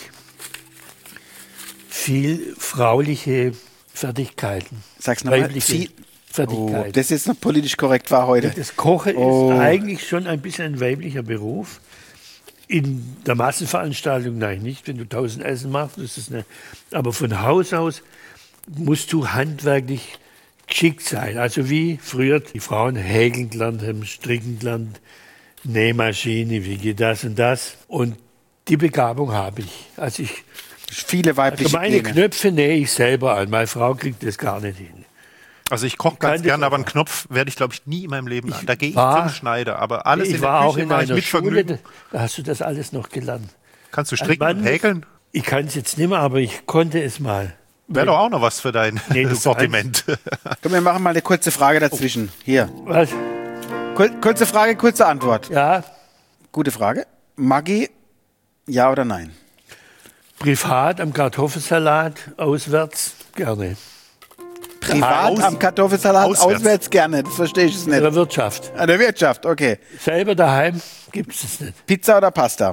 S4: viel frauliche Fertigkeiten.
S2: Sag's nochmal.
S4: Fertigkeiten.
S2: Oh, das ist noch politisch korrekt war heute.
S4: Das Kochen ist eigentlich schon ein bisschen ein weiblicher Beruf. In der Massenveranstaltung nein, nicht. Wenn du 1000 Essen machst, ist es nicht. Aber von Haus aus musst du handwerklich geschickt sein. Also wie früher die Frauen häkeln gelernt haben, stricken gelernt, Nähmaschine, wie geht das und das. Und die Begabung habe ich. Also
S2: viele weibliche
S4: meine Knöpfe nähe ich selber an. Meine Frau kriegt das gar nicht hin.
S3: Also ich koche ganz gerne, aber einen Knopf werde ich, glaube ich, nie in meinem Leben an. Da gehe ich zum Schneider. Aber alles in der Küche mache ich mit Vergnügen.
S4: Da hast du das alles noch gelernt.
S3: Kannst du stricken und häkeln?
S4: Ich kann es jetzt nicht mehr, aber ich konnte es mal.
S3: Wäre doch auch noch was für dein Sortiment.
S2: Komm, wir machen mal eine kurze Frage dazwischen. Hier.
S4: Was?
S2: Kurze Frage, kurze Antwort.
S4: Ja.
S2: Gute Frage. Maggi, ja oder nein?
S4: Privat am Kartoffelsalat, auswärts, gerne.
S2: Privat am Kartoffelsalat, auswärts gerne. Das verstehe ich es nicht.
S4: An der Wirtschaft.
S2: An der Wirtschaft, okay.
S4: Selber daheim gibt es nicht.
S2: Pizza oder Pasta?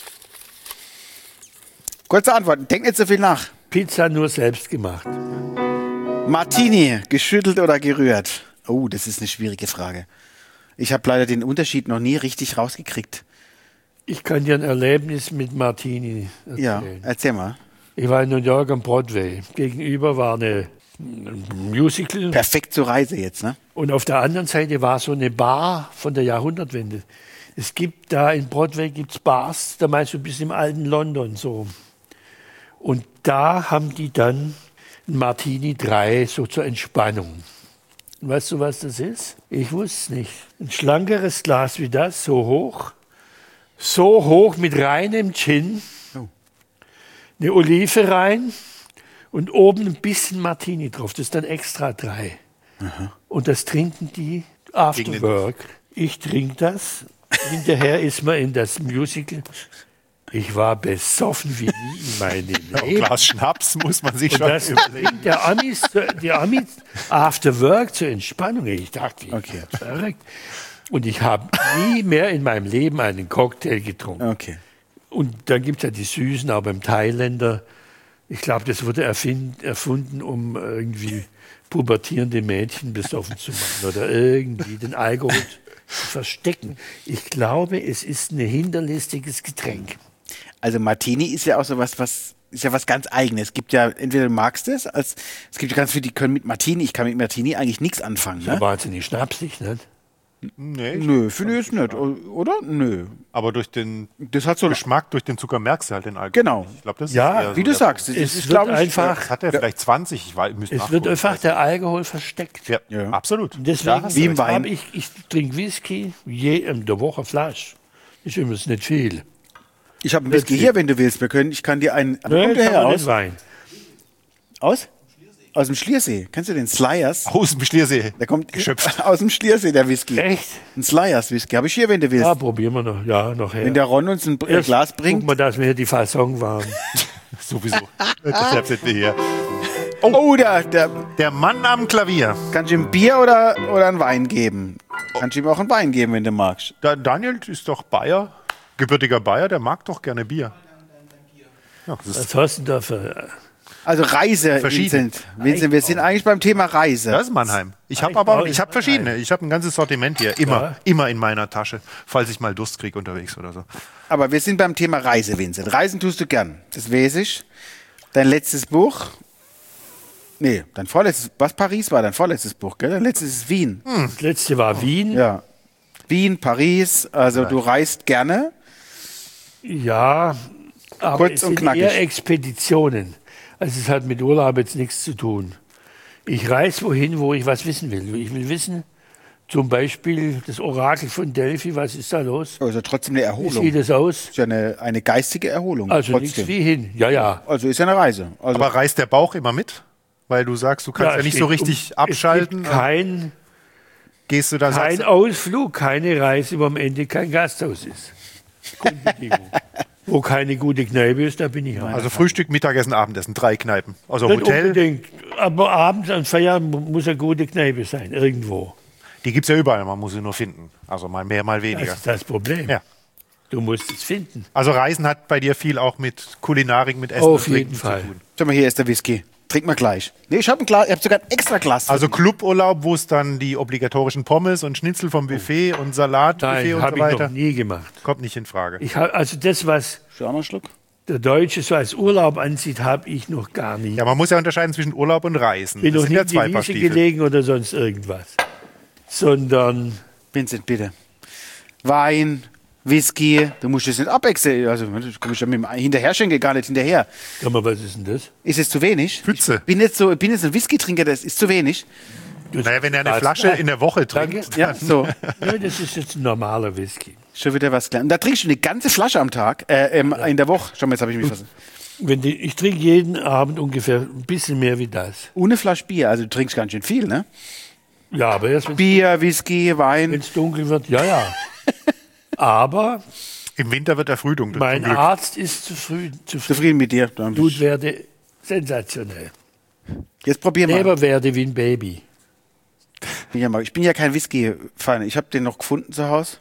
S2: Kurze Antwort, denk nicht so viel nach.
S4: Pizza nur selbst gemacht.
S2: Martini, geschüttelt oder gerührt? Oh, das ist eine schwierige Frage. Ich habe leider den Unterschied noch nie richtig rausgekriegt.
S4: Ich kann dir ein Erlebnis mit Martini erzählen.
S2: Ja, erzähl mal.
S4: Ich war in New York am Broadway. Gegenüber war ein Musical.
S2: Perfekt zur Reise jetzt, ne?
S4: Und auf der anderen Seite war so eine Bar von der Jahrhundertwende. Es gibt da in Broadway gibt's Bars, da meinst du bis im alten London so. Und da haben die dann ein Martini 3 so zur Entspannung. Und weißt du, was das ist? Ich wusste es nicht. Ein schlankeres Glas wie das, so hoch mit reinem Gin, eine Olive rein und oben ein bisschen Martini drauf. Das ist dann extra 3. Aha. Und das trinken die after work. Ich trinke das. Hinterher ist man in das Musical. Ich war besoffen wie nie in meinem Leben.
S3: Ein Glas Schnaps muss man sich
S4: Und
S3: schon
S4: das
S3: überlegen.
S4: bringt die Amis after work zur Entspannung. Ich dachte,
S2: Okay.
S4: verrückt. Und ich habe nie mehr in meinem Leben einen Cocktail getrunken.
S2: Okay.
S4: Und dann gibt es ja die Süßen, auch beim Thailänder. Ich glaube, das wurde erfunden, um irgendwie pubertierende Mädchen besoffen zu machen oder irgendwie den Alkohol zu verstecken. Ich glaube, es ist ein hinterlistiges Getränk.
S2: Also Martini ist ja auch so was ist ja was ganz Eigenes. Es gibt ja, entweder du magst es gibt ja ganz viele, die können mit Martini, ich kann mit Martini eigentlich nichts anfangen.
S4: Ja,
S2: Ne?
S4: wahnsinnig schnapsig, nicht?
S3: Nee,
S2: Nö, finde ich jetzt nicht, oder? Nö.
S3: aber durch den
S2: Das hat so
S3: Geschmack, durch den Zucker merkst du halt den Alkohol.
S2: Genau.
S3: Ich glaube, das
S4: Ja,
S3: ist eher
S2: wie
S3: so
S2: du
S3: der
S2: sagst,
S3: Punkt.
S2: das
S4: Es
S2: ist,
S4: wird
S2: glaube ich,
S4: einfach,
S3: Das hat er vielleicht 20, ich müsste
S4: es
S3: nachgucken.
S4: wird einfach der Alkohol versteckt.
S3: Ja,
S2: Ja.
S3: absolut.
S4: Und deswegen
S3: hast
S2: wie im Wein.
S4: habe ich trinke Whisky in der Woche Flasch. Ist übrigens nicht viel.
S2: ich habe einen Whisky hier, wenn du willst. Ich kann dir einen
S4: Nee,
S2: kommt der
S4: kann
S2: her
S4: man
S2: aus?
S4: nicht Wein.
S2: Aus? Aus dem Schliersee. Kennst du den Slyers?
S3: Aus dem Schliersee.
S2: Der kommt
S3: Geschöpft.
S2: aus dem Schliersee, der Whisky.
S4: Echt?
S2: Ein Slyers Whisky. Habe ich hier, wenn du willst.
S4: Ja, probieren wir noch. Ja, noch her.
S2: Wenn der Ron uns ein
S4: Erst
S2: Glas bringt.
S4: Guck mal, dass wir hier die Fasson waren.
S3: Sowieso. Deshalb sind wir hier.
S2: Oh, der
S3: Der Mann am Klavier.
S2: kannst du ihm Bier oder einen Wein geben? Kannst du ihm auch einen Wein geben, wenn du magst.
S3: Daniel ist doch Bayer, gebürtiger Bayer, der mag doch gerne Bier. Ja, das ist,
S4: Was hast du da für...
S2: Also Reise,
S3: Verschieden.
S2: Vincent, wir sind eigentlich beim Thema Reise.
S3: das ist Mannheim. Ich habe verschiedene. Ich habe ein ganzes Sortiment hier. Immer in meiner Tasche, falls ich mal Durst kriege unterwegs oder so.
S2: Aber wir sind beim Thema Reise, Vincent. Reisen tust du gern. Das weiß ich. Dein letztes Buch. Nee, dein vorletztes. Was Paris war dein vorletztes Buch, gell? Dein letztes ist Wien.
S4: Das letzte war Wien.
S2: Ja. Wien, Paris. Also du reist gerne.
S4: Ja, aber
S2: Kurz
S4: es
S2: und
S4: sind
S2: knackig.
S4: eher Expeditionen. Also es hat mit Urlaub jetzt nichts zu tun. Ich reise wohin, wo ich was wissen will. Ich will wissen, zum Beispiel das Orakel von Delphi, was ist da los?
S2: Also trotzdem eine
S4: Wie
S2: Erholung.
S4: sieht es aus?
S2: Ist ja eine geistige Erholung.
S4: Also nichts
S2: trotzdem.
S4: wie hin. Ja, ja.
S2: Also ist ja eine Reise. Also
S3: Aber reißt der Bauch immer mit? Weil du sagst, du kannst ja,
S4: es
S3: nicht so
S4: geht
S3: richtig abschalten.
S4: Es gibt kein
S3: Gehst du da
S4: Kein
S3: sagst,
S4: Ausflug, keine Reise, wo am Ende kein Gasthaus ist. Grundbedingung. Wo keine gute Kneipe ist, da bin ich rein.
S3: also Frühstück, Mittagessen, Abendessen, 3 Kneipen. Also
S4: Nicht
S3: Hotel,
S4: unbedingt, aber abends an Feierabend muss eine gute Kneipe sein, irgendwo.
S3: die gibt es ja überall, man muss sie nur finden. Also mal mehr, mal weniger.
S4: Das ist das Problem.
S3: Ja.
S4: Du musst es finden.
S3: Also Reisen hat bei dir viel auch mit Kulinarik, mit Essen
S4: Auf
S3: und Trinken
S4: jeden Fall.
S3: zu tun.
S2: Schau mal, hier ist der Whisky. Trink mal gleich. Nee, ich habe sogar ein extra Glas.
S3: Also Cluburlaub, wo es dann die obligatorischen Pommes und Schnitzel vom Buffet und Salatbuffet
S4: Nein,
S3: und
S4: habe
S3: so
S4: ich noch
S3: weiter.
S4: nie gemacht.
S3: Kommt nicht in Frage.
S4: Also das, was
S2: Schon auch noch einen Schluck?
S4: der Deutsche so als Urlaub ansieht, habe ich noch gar nie.
S3: Ja, man muss ja unterscheiden zwischen Urlaub und Reisen.
S4: Bin
S3: Das
S4: noch
S3: sind
S4: nie
S3: ja
S4: in die
S3: zwei Paar
S4: Wiese
S3: Stiefel.
S4: gelegen oder sonst irgendwas. Sondern
S2: Vincent, bitte. Wein, Whisky, du musst es nicht abwechseln. Also, du kommst ja mit dem Hinterherschenken gar nicht hinterher.
S4: sag mal, was ist denn das?
S2: Ist es zu wenig?
S3: Pfütze.
S2: Ich bin jetzt ein Whisky-Trinker, das ist zu wenig.
S3: Naja, wenn er eine
S4: Das-
S3: Flasche in der Woche trinkt,
S4: Danke.
S2: Ja, so.
S4: Ja, das ist jetzt ein normaler Whisky.
S2: Schon wieder was gelernt. Und da trinkst du eine ganze Flasche am Tag, in der Woche. Schau mal, jetzt habe ich mich vergessen.
S4: Ich trinke jeden Abend ungefähr ein bisschen mehr wie das.
S2: Ohne Flasche Bier, also du trinkst ganz schön viel, ne?
S4: Ja, aber erst wenn
S2: Bier, Whisky, Wein.
S4: es dunkel wird, ja. Aber
S3: im Winter wird Erfrüdung.
S4: mein
S3: zum Glück.
S4: Arzt ist zufrieden.
S2: Zufrieden mit dir? Dann
S4: Blutwerte sensationell.
S2: Jetzt probier mal.
S4: Leberwerte wie ein Baby.
S2: Ich bin ja kein Whisky-Fan. Ich habe den noch gefunden zu Hause.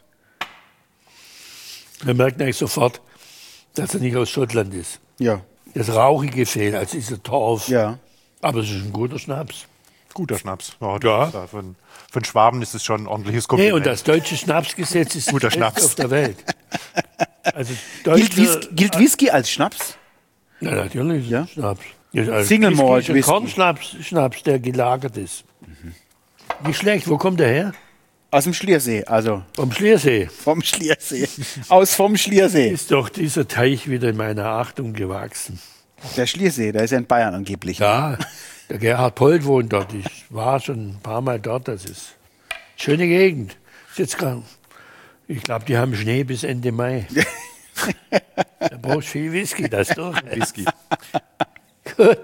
S4: Man merkt eigentlich sofort, dass er nicht aus Schottland ist.
S2: Ja,
S4: Das Rauchige fehlt, als ist er Torf.
S2: ja.
S4: Aber es ist ein guter Schnaps.
S3: Guter Schnaps.
S4: Ja.
S3: Für einen Schwaben ist es schon ein ordentliches
S4: Nee,
S3: Kompliment.
S4: und das deutsche Schnapsgesetz ist
S3: Guter
S4: das
S3: Schnaps.
S4: Beste auf der Welt. Also
S2: Gilt Whisky als Schnaps?
S4: Ja, natürlich.
S2: Ja?
S4: Schnaps. Ja, also
S2: Single Malt
S4: ist ein
S2: Whisky.
S4: Kornschnaps, der gelagert ist. Nicht schlecht. Wo kommt der her?
S2: Aus dem Schliersee, also
S4: Vom Schliersee.
S2: vom Schliersee. Vom Schliersee.
S4: Ist doch dieser Teich wieder in meiner Achtung gewachsen.
S2: Der Schliersee, der ist ja in Bayern angeblich.
S4: Ja, der Gerhard Polt wohnt dort. Ich war schon ein paar Mal dort. Das ist eine schöne Gegend. Ist jetzt grad, ich glaube, die haben Schnee bis Ende Mai. Da brauchst du viel Whisky, das doch.
S3: Whisky.
S4: Gut.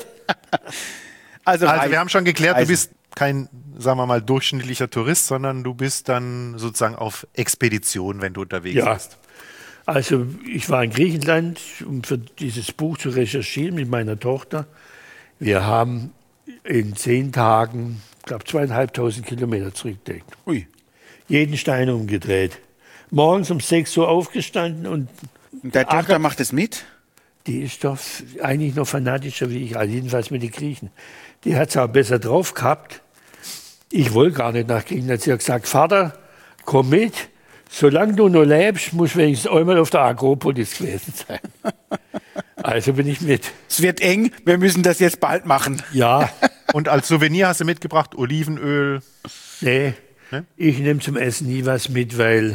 S2: Also
S3: Also wir haben schon geklärt, du
S2: Reisen.
S3: bist kein, sagen wir mal, durchschnittlicher Tourist, sondern du bist dann sozusagen auf Expedition, wenn du unterwegs
S4: Ja.
S3: bist.
S4: Also ich war in Griechenland, um für dieses Buch zu recherchieren mit meiner Tochter. Wir haben in 10 Tagen, ich glaube, 2.500 Kilometer zurückgelegt.
S2: Ui.
S4: Jeden Stein umgedreht. Morgens um 6 Uhr aufgestanden und
S2: Und deine Tochter macht es mit?
S4: die ist doch eigentlich noch fanatischer wie ich, also jedenfalls mit den Griechen. Die hat es auch besser drauf gehabt. Ich wollte gar nicht nach Griechenland. Sie hat gesagt, Vater, komm mit. Solange du noch lebst, musst du wenigstens einmal auf der Akropolis gewesen sein. Also bin ich mit.
S2: Es wird eng, wir müssen das jetzt bald machen.
S4: Ja,
S3: Und als Souvenir hast du mitgebracht Olivenöl.
S4: nee,
S3: Ne?
S4: ich nehme zum Essen nie was mit, weil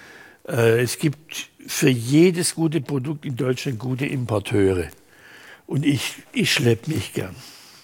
S4: es gibt für jedes gute Produkt in Deutschland gute Importeure. Und ich schleppe mich gern.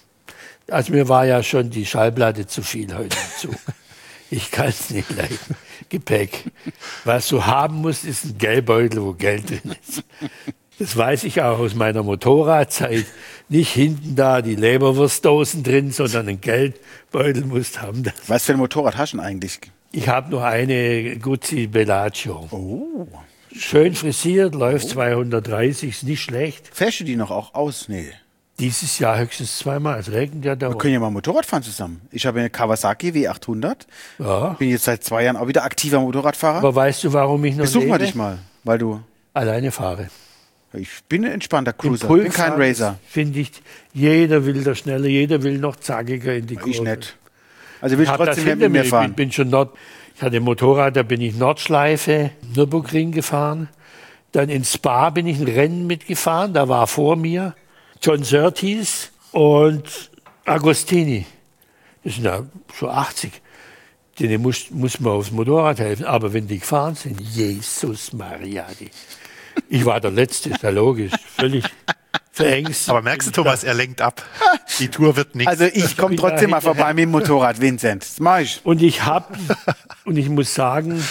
S4: Also mir war ja schon die Schallplatte zu viel heute im Zug. Ich kann es nicht leiden. Gepäck. Was du haben musst, ist ein Geldbeutel, wo Geld drin ist. Das weiß ich auch aus meiner Motorradzeit. Nicht hinten da die Leberwurstdosen drin, sondern ein Geldbeutel musst du haben.
S2: Was für ein Motorrad hast du denn eigentlich?
S4: Ich habe noch eine Guzzi Bellagio.
S2: Oh.
S4: Schön frisiert, läuft 230, ist nicht schlecht.
S2: Fährst du die noch auch aus? Nee.
S4: Dieses Jahr höchstens zweimal. Es regnet ja
S2: Wir
S4: dauernd.
S2: können ja mal Motorrad fahren zusammen. Ich habe eine Kawasaki W800.
S4: Ja.
S2: Bin jetzt seit 2 Jahren auch wieder aktiver Motorradfahrer.
S4: Aber weißt du, warum ich noch
S2: Besuch mal
S4: lebe?
S2: dich mal, weil du...
S4: Alleine fahre.
S2: Ich bin ein entspannter Cruiser, bin kein Racer.
S4: Finde ich, jeder will da schneller, jeder will noch zackiger in die Kurve.
S2: Ich nicht. Also will ich
S4: Ich hab das
S2: trotzdem nicht
S4: hinter
S2: mit mir
S4: mir.
S2: fahren.
S4: Ich bin schon ich hatte ein Motorrad, da bin ich Nordschleife, Nürburgring gefahren. Dann in Spa bin ich ein Rennen mitgefahren, da war vor mir John Surtees und Agostini. Das sind ja so 80. Denen muss man aufs Motorrad helfen. Aber wenn die gefahren sind, Jesus Maria, ich war der Letzte, ist ja logisch, völlig verängstigt.
S3: Aber merkst du, Thomas, er lenkt ab. Die Tour wird nichts.
S2: Also ich komme
S4: bin da
S2: trotzdem mal vorbei mit dem Motorrad, Vincent. Das mach ich.
S4: Und ich muss sagen,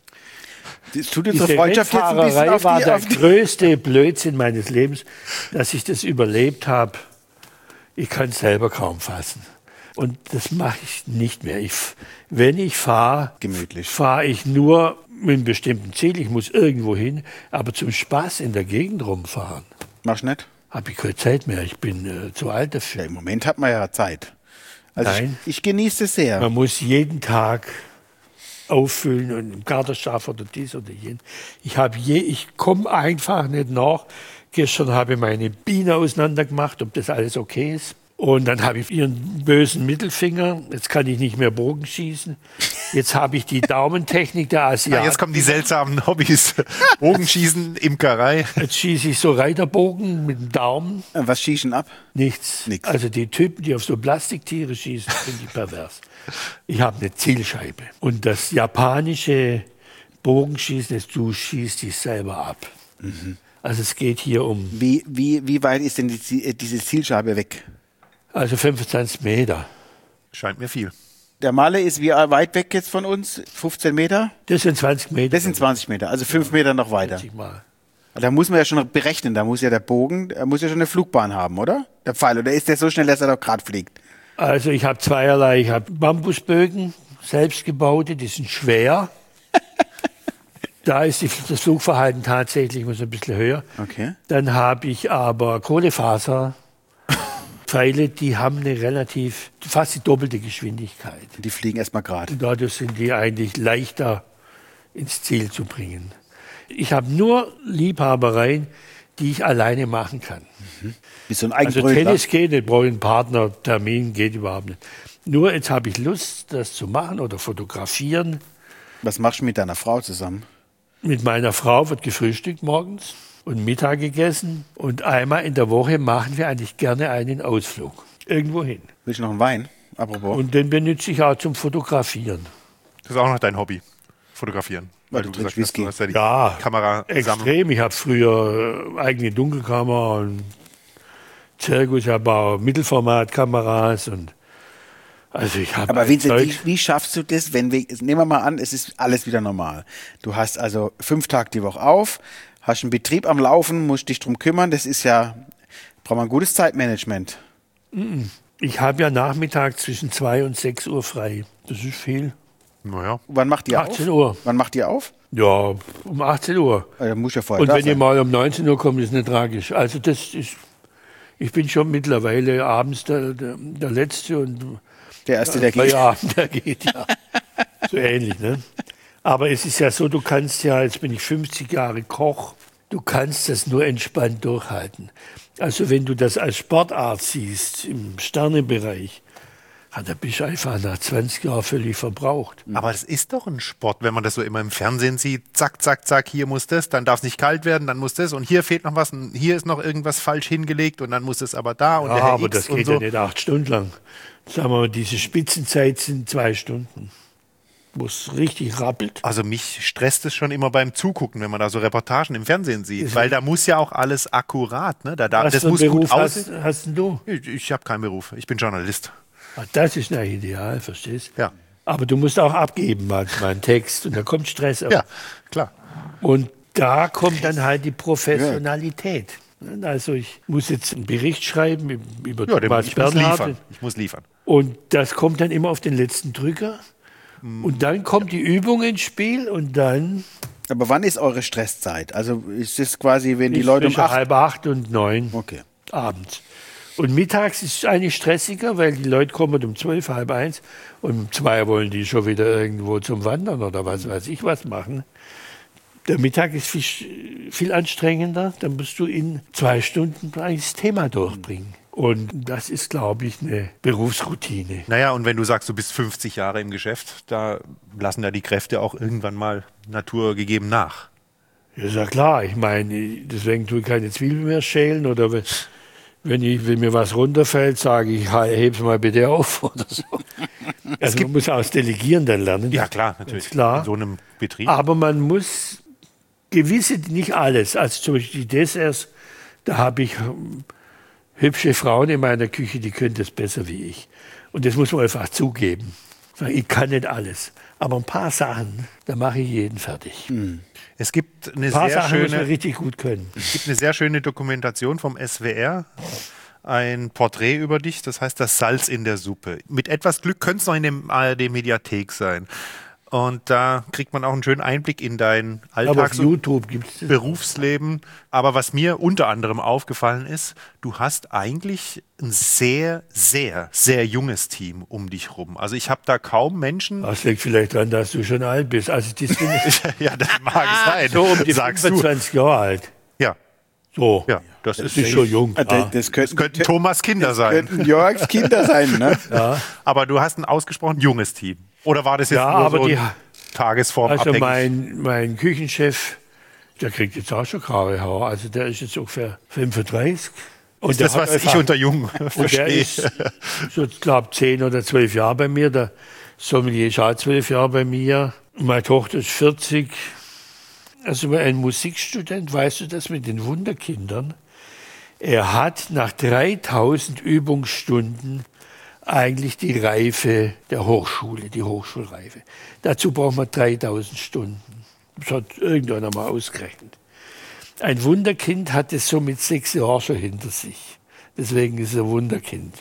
S2: Das tut unsere
S4: diese
S2: Freundschaft jetzt ein bisschen
S4: Rennfahrerei war der
S2: auf die...
S4: größte Blödsinn meines Lebens, dass ich das überlebt habe. Ich kann es selber kaum fassen. Und das mache ich nicht mehr. Wenn ich fahre,
S2: Gemütlich.
S4: fahre ich nur mit einem bestimmten Ziel. Ich muss irgendwo hin, aber zum Spaß in der Gegend rumfahren
S2: Machst du nicht?
S4: habe ich keine Zeit mehr. Ich bin zu alt
S2: Ja,
S4: dafür.
S2: im Moment hat man ja Zeit. Also
S4: Nein.
S2: ich genieße es sehr.
S4: Man muss jeden Tag auffüllen und im Gartenschaf oder dies oder jen. Ich komme einfach nicht nach. Gestern habe ich meine Biene auseinandergemacht, ob das alles okay ist. Und dann habe ich ihren bösen Mittelfinger. Jetzt kann ich nicht mehr Bogen schießen. Jetzt habe ich die Daumentechnik der Asiaten.
S3: Jetzt kommen die seltsamen Hobbys. Bogenschießen, Imkerei.
S4: Jetzt schieße ich so Reiterbogen mit dem Daumen.
S2: Was schießen ab?
S4: Nichts.
S2: Nix.
S4: Also die Typen, die auf so Plastiktiere schießen, finde ich pervers. Ich habe eine Zielscheibe. Und das japanische Bogenschießen ist, du schießt dich selber ab. Also es geht hier um
S2: Wie weit ist denn diese Zielscheibe weg?
S4: 25 Meter.
S3: Scheint mir viel.
S2: Der Malle ist wie weit weg jetzt von uns? 15 Meter?
S4: Das sind 20 Meter.
S2: Das sind 20 Meter, also 5 Meter noch weiter.
S4: 20 Mal.
S2: Da muss man ja schon berechnen, da muss ja der Bogen, er muss ja schon eine Flugbahn haben, oder? Der Pfeil, oder ist der so schnell, dass er doch gerade fliegt?
S4: Also ich habe zweierlei. Ich habe Bambusbögen, selbstgebaute, die sind schwer. Da ist das Flugverhalten tatsächlich ein bisschen höher.
S2: Okay.
S4: Dann habe ich aber Kohlefaserpfeile, die haben eine fast die doppelte Geschwindigkeit.
S2: Die fliegen erstmal gerade.
S4: Und dadurch sind die eigentlich leichter ins Ziel zu bringen. Ich habe nur Liebhabereien, die ich alleine machen kann.
S2: Wie so ein
S4: Also
S2: Eigenbrötler.
S4: Tennis geht nicht, brauche ich einen Partner, Termin geht überhaupt nicht. Nur jetzt habe ich Lust, das zu machen oder fotografieren.
S2: Was machst du mit deiner Frau zusammen?
S4: Mit meiner Frau wird gefrühstückt morgens und Mittag gegessen. Und einmal in der Woche machen wir eigentlich gerne einen Ausflug. Irgendwo hin.
S2: Willst du noch einen Wein? Apropos.
S4: Und den benutze ich auch zum Fotografieren.
S3: Das ist auch noch dein Hobby, fotografieren.
S2: Weil du trinkst Whisky.
S3: Du hast ja die
S4: Ja,
S3: Kamera
S4: extrem. Ich habe früher eigene Dunkelkammer und Zirkus, ich habe auch Mittelformatkameras und also ich habe.
S2: Aber Vincent, wie schaffst du das, wenn wir, nehmen wir mal an, es ist alles wieder normal. Du hast also 5 Tage die Woche auf, hast einen Betrieb am Laufen, musst dich drum kümmern, das ist ja, braucht man ein gutes Zeitmanagement.
S4: Ich habe ja Nachmittag zwischen 2 und 6 Uhr frei. Das ist viel.
S3: Naja.
S2: Wann macht ihr
S4: 18
S2: auf?
S4: Uhr.
S2: Wann macht ihr auf?
S4: Ja, um 18 Uhr.
S2: Da muss ja vorher
S4: Und
S2: da
S4: wenn ihr
S2: sein.
S4: mal um 19 Uhr kommt, ist nicht tragisch. Also das ist, ich bin schon mittlerweile abends der Letzte und
S2: Der Erste, der geht.
S4: Feierabend, der geht, ja. So ähnlich, ne? Aber es ist ja so, du kannst ja, jetzt bin ich 50 Jahre Koch, du kannst das nur entspannt durchhalten. Also wenn du das als Sportart siehst, im Sternebereich, da bist du einfach nach 20 Jahren völlig verbraucht.
S3: Aber das ist doch ein Sport, wenn man das so immer im Fernsehen sieht. Zack, zack, zack, hier muss das, dann darf es nicht kalt werden, dann muss das und hier fehlt noch was und hier ist noch irgendwas falsch hingelegt und dann muss es aber da und
S4: Ja,
S3: der Herr
S4: aber
S3: X
S4: das
S3: und
S4: geht
S3: so.
S4: ja nicht 8 Stunden lang. Sagen wir mal, diese Spitzenzeit sind 2 Stunden, wo es richtig rappelt.
S3: Also mich stresst es schon immer beim Zugucken, wenn man da so Reportagen im Fernsehen sieht, weil da muss ja auch alles akkurat, ne?
S4: Was
S3: Das
S4: für einen
S3: muss gut
S4: Beruf
S3: aussehen.
S4: hast denn du?
S3: Ich habe keinen Beruf, ich bin Journalist.
S4: Ah, das ist ein Ideal, verstehst du?
S3: Ja.
S4: Aber du musst auch abgeben manchmal einen Text und da kommt Stress auf.
S3: Ja, klar.
S4: Und da kommt dann halt die Professionalität. Also ich muss jetzt einen Bericht schreiben über
S3: Ja,
S4: Thomas
S3: ich muss
S4: Bernhard.
S3: liefern. Ich muss liefern.
S4: Und das kommt dann immer auf den letzten Drücker. Und dann kommt die Übung ins Spiel und dann
S2: Aber wann ist eure Stresszeit? Also ist es quasi, wenn die Leute um
S4: zwischen
S2: 8...
S4: 7:30 und 9
S2: Okay.
S4: abends. Und mittags ist es eigentlich stressiger, weil die Leute kommen um 12, 12:30 und um 2 wollen die schon wieder irgendwo zum Wandern oder was weiß ich was machen. Der Mittag ist viel anstrengender, dann musst du in 2 Stunden eigentlich das Thema durchbringen. Und das ist, glaube ich, eine Berufsroutine.
S3: Naja, und wenn du sagst, du bist 50 Jahre im Geschäft, da lassen ja die Kräfte auch irgendwann mal naturgegeben nach.
S4: Ja, ist ja klar. Ich meine, deswegen tue ich keine Zwiebeln mehr schälen oder wenn mir was runterfällt, sage ich, heb's mal bitte auf oder so. Also man muss aus Delegieren dann lernen.
S3: Ja, klar, natürlich.
S4: Ist klar.
S3: In so einem Betrieb.
S4: Aber man muss gewisse, nicht alles, also zum Beispiel die Desserts, da habe ich hübsche Frauen in meiner Küche, die können das besser wie ich. Und das muss man einfach zugeben. Ich kann nicht alles. Aber ein paar Sachen, da mache ich jeden fertig.
S3: Es gibt eine
S4: Ein paar
S3: sehr
S4: Sachen muss man
S3: schöne,
S4: richtig gut können.
S3: es gibt eine sehr schöne Dokumentation vom SWR. Ein Porträt über dich, das heißt das Salz in der Suppe. Mit etwas Glück könnte es noch in dem ARD-Mediathek sein. Und da kriegt man auch einen schönen Einblick in dein
S4: Aber auf
S3: Alltags- und
S4: YouTube gibt es das.
S3: Berufsleben. Aber was mir unter anderem aufgefallen ist, du hast eigentlich ein sehr, sehr, sehr junges Team um dich rum. Also ich habe da kaum Menschen.
S4: Das liegt vielleicht daran, dass du schon alt bist. Also die sind
S3: Ja, das mag sein.
S4: so um die
S3: Sagst du.
S4: 25 Jahre alt.
S3: Ja,
S4: So.
S3: ja, das
S4: Das
S3: ist
S4: ist schon jung.
S2: Das
S3: könnten Thomas Kinder sein.
S2: könnten Jörgs Kinder sein, ne?
S3: Aber du hast ein ausgesprochen junges Team. Oder war das jetzt
S4: Ja,
S3: nur
S4: aber
S3: so
S4: die-
S3: tagesformabhängig?
S4: Also mein Küchenchef, der kriegt jetzt auch schon graue Haare. Also der ist jetzt ungefähr 35. Und
S3: ist das,
S4: der hat
S3: was ich
S4: einfach-
S3: unter jung
S4: Und der
S3: verstehe?
S4: ist so, ich glaube, 10 oder 12 Jahre bei mir. Der Sommelier ist auch 12 Jahre bei mir. Meine Tochter ist 40. Also ein Musikstudent, weißt du das mit den Wunderkindern? Er hat nach 3000 Übungsstunden eigentlich die Reife der Hochschule, die Hochschulreife. Dazu braucht man 3000 Stunden. Das hat irgendeiner mal ausgerechnet. Ein Wunderkind hat es so mit 6 Jahren schon hinter sich. Deswegen ist er Wunderkind.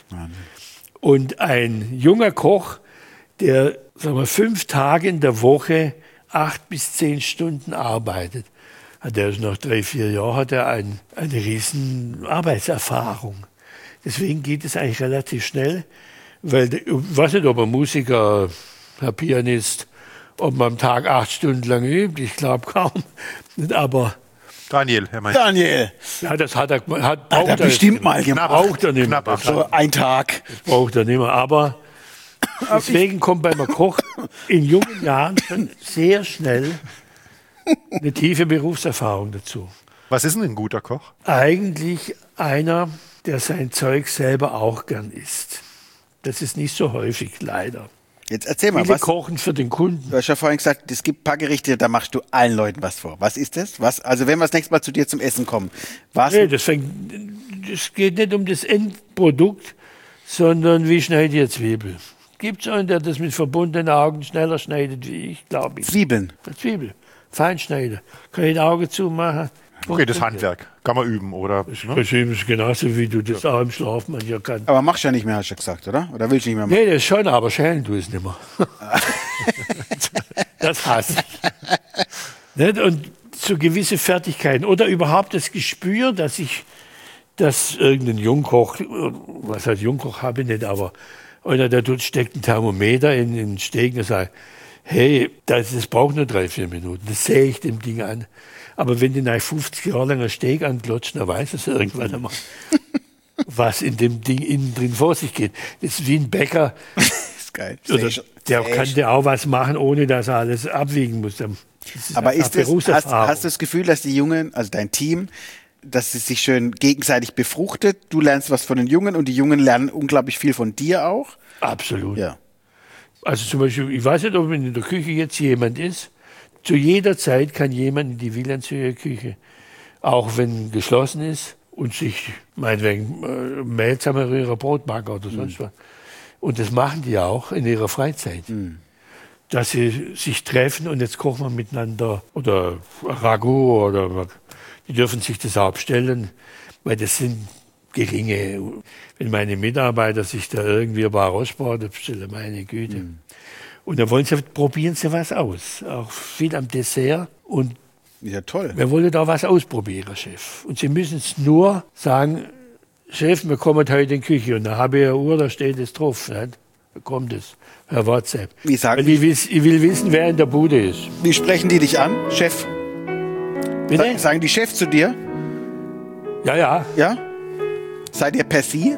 S4: Und ein junger Koch, der, sagen wir, 5 Tage in der Woche 8 bis 10 Stunden arbeitet, der ist nach 3, 4 Jahren hat er eine riesen Arbeitserfahrung. Deswegen geht es eigentlich relativ schnell, weil ich weiß nicht, ob ein Musiker, ein Pianist, ob man am Tag 8 Stunden lang übt, ich glaube kaum. Aber
S3: Daniel, Herr Meister.
S2: Daniel,
S4: Ja, das hat er
S2: hat er bestimmt mal gemacht.
S4: Braucht er nicht mehr.
S3: Knapp.
S2: So ein Tag.
S4: Das braucht er nicht mehr. Aber deswegen kommt beim Koch in jungen Jahren schon sehr schnell eine tiefe Berufserfahrung dazu.
S3: Was ist denn ein guter Koch?
S4: Eigentlich einer, der sein Zeug selber auch gern isst. Das ist nicht so häufig, leider.
S2: Jetzt erzähl mal,
S4: Viele
S2: was.
S4: kochen für den Kunden.
S2: Du hast ja vorhin gesagt, es gibt ein paar Gerichte, da machst du allen Leuten was vor. Was ist das? Also wenn wir das nächste Mal zu dir zum Essen kommen, was?
S4: Nee, das geht nicht um das Endprodukt, sondern wie schneidet ihr Zwiebel? Gibt es einen, der das mit verbundenen Augen schneller schneidet wie ich, glaube ich.
S2: Zwiebeln.
S4: Zwiebel, fein schneiden. Kann ich ein Auge zumachen.
S3: Okay, das Handwerk. Kann man üben, oder? Ne?
S4: Das ist genauso, wie du das auch im Schlaf manchmal kannst.
S2: Aber machst du ja nicht mehr, hast du gesagt, oder? Oder willst du nicht mehr machen?
S4: Nee, das schon, aber schälen du es nicht mehr. Das hasse ich. Nicht? Und so gewisse Fertigkeiten oder überhaupt das Gespür, dass irgendein Jungkoch, was heißt Jungkoch, habe ich nicht, aber einer, der dort steckt ein Thermometer in den Steg und sagt, hey, das braucht nur 3-4 Minuten. Das sehe ich dem Ding an. Aber wenn du nach 50 Jahre lang einen Steg anglotzt, dann weiß es irgendwann einmal, was in dem Ding innen drin vor sich geht. Das ist wie ein Bäcker.
S2: Das ist geil.
S4: Oder der kann dir auch was machen, ohne dass er alles abwiegen muss.
S2: Aber hast du
S4: Berufserfahrung.
S2: das Gefühl, dass die Jungen, also dein Team, dass es sich schön gegenseitig befruchtet? Du lernst was von den Jungen und die Jungen lernen unglaublich viel von dir auch?
S4: Absolut.
S2: Ja.
S4: Also zum Beispiel, ich weiß nicht, ob in der Küche jetzt jemand ist. Zu jeder Zeit kann jemand in die Wilhelmshöher Küche, auch wenn geschlossen ist, und sich meinetwegen Mehl zusammenrühren, Brot backen oder sonst was. Und das machen die auch in ihrer Freizeit. Dass sie sich treffen und jetzt kochen wir miteinander oder Ragout oder die dürfen sich das auch abstellen, weil das sind geringe. Wenn meine Mitarbeiter sich da irgendwie ein paar Rostbraten bestellen, meine Güte. Und dann probieren sie was aus, auch viel am Dessert. Und
S2: Ja, toll.
S4: wir wollen da was ausprobieren, Chef. Und sie müssen es nur sagen, Chef, wir kommen heute in die Küche. Und da habe ich eine Uhr, da steht es drauf. Nicht? Da kommt es per WhatsApp.
S2: Wie sagen
S4: Weil ich will wissen, wer in der Bude ist.
S2: Wie sprechen die dich an, Chef?
S4: Bitte?
S2: Sagen die Chef zu dir?
S4: Ja, ja.
S2: Ja? Seid ihr per Sie?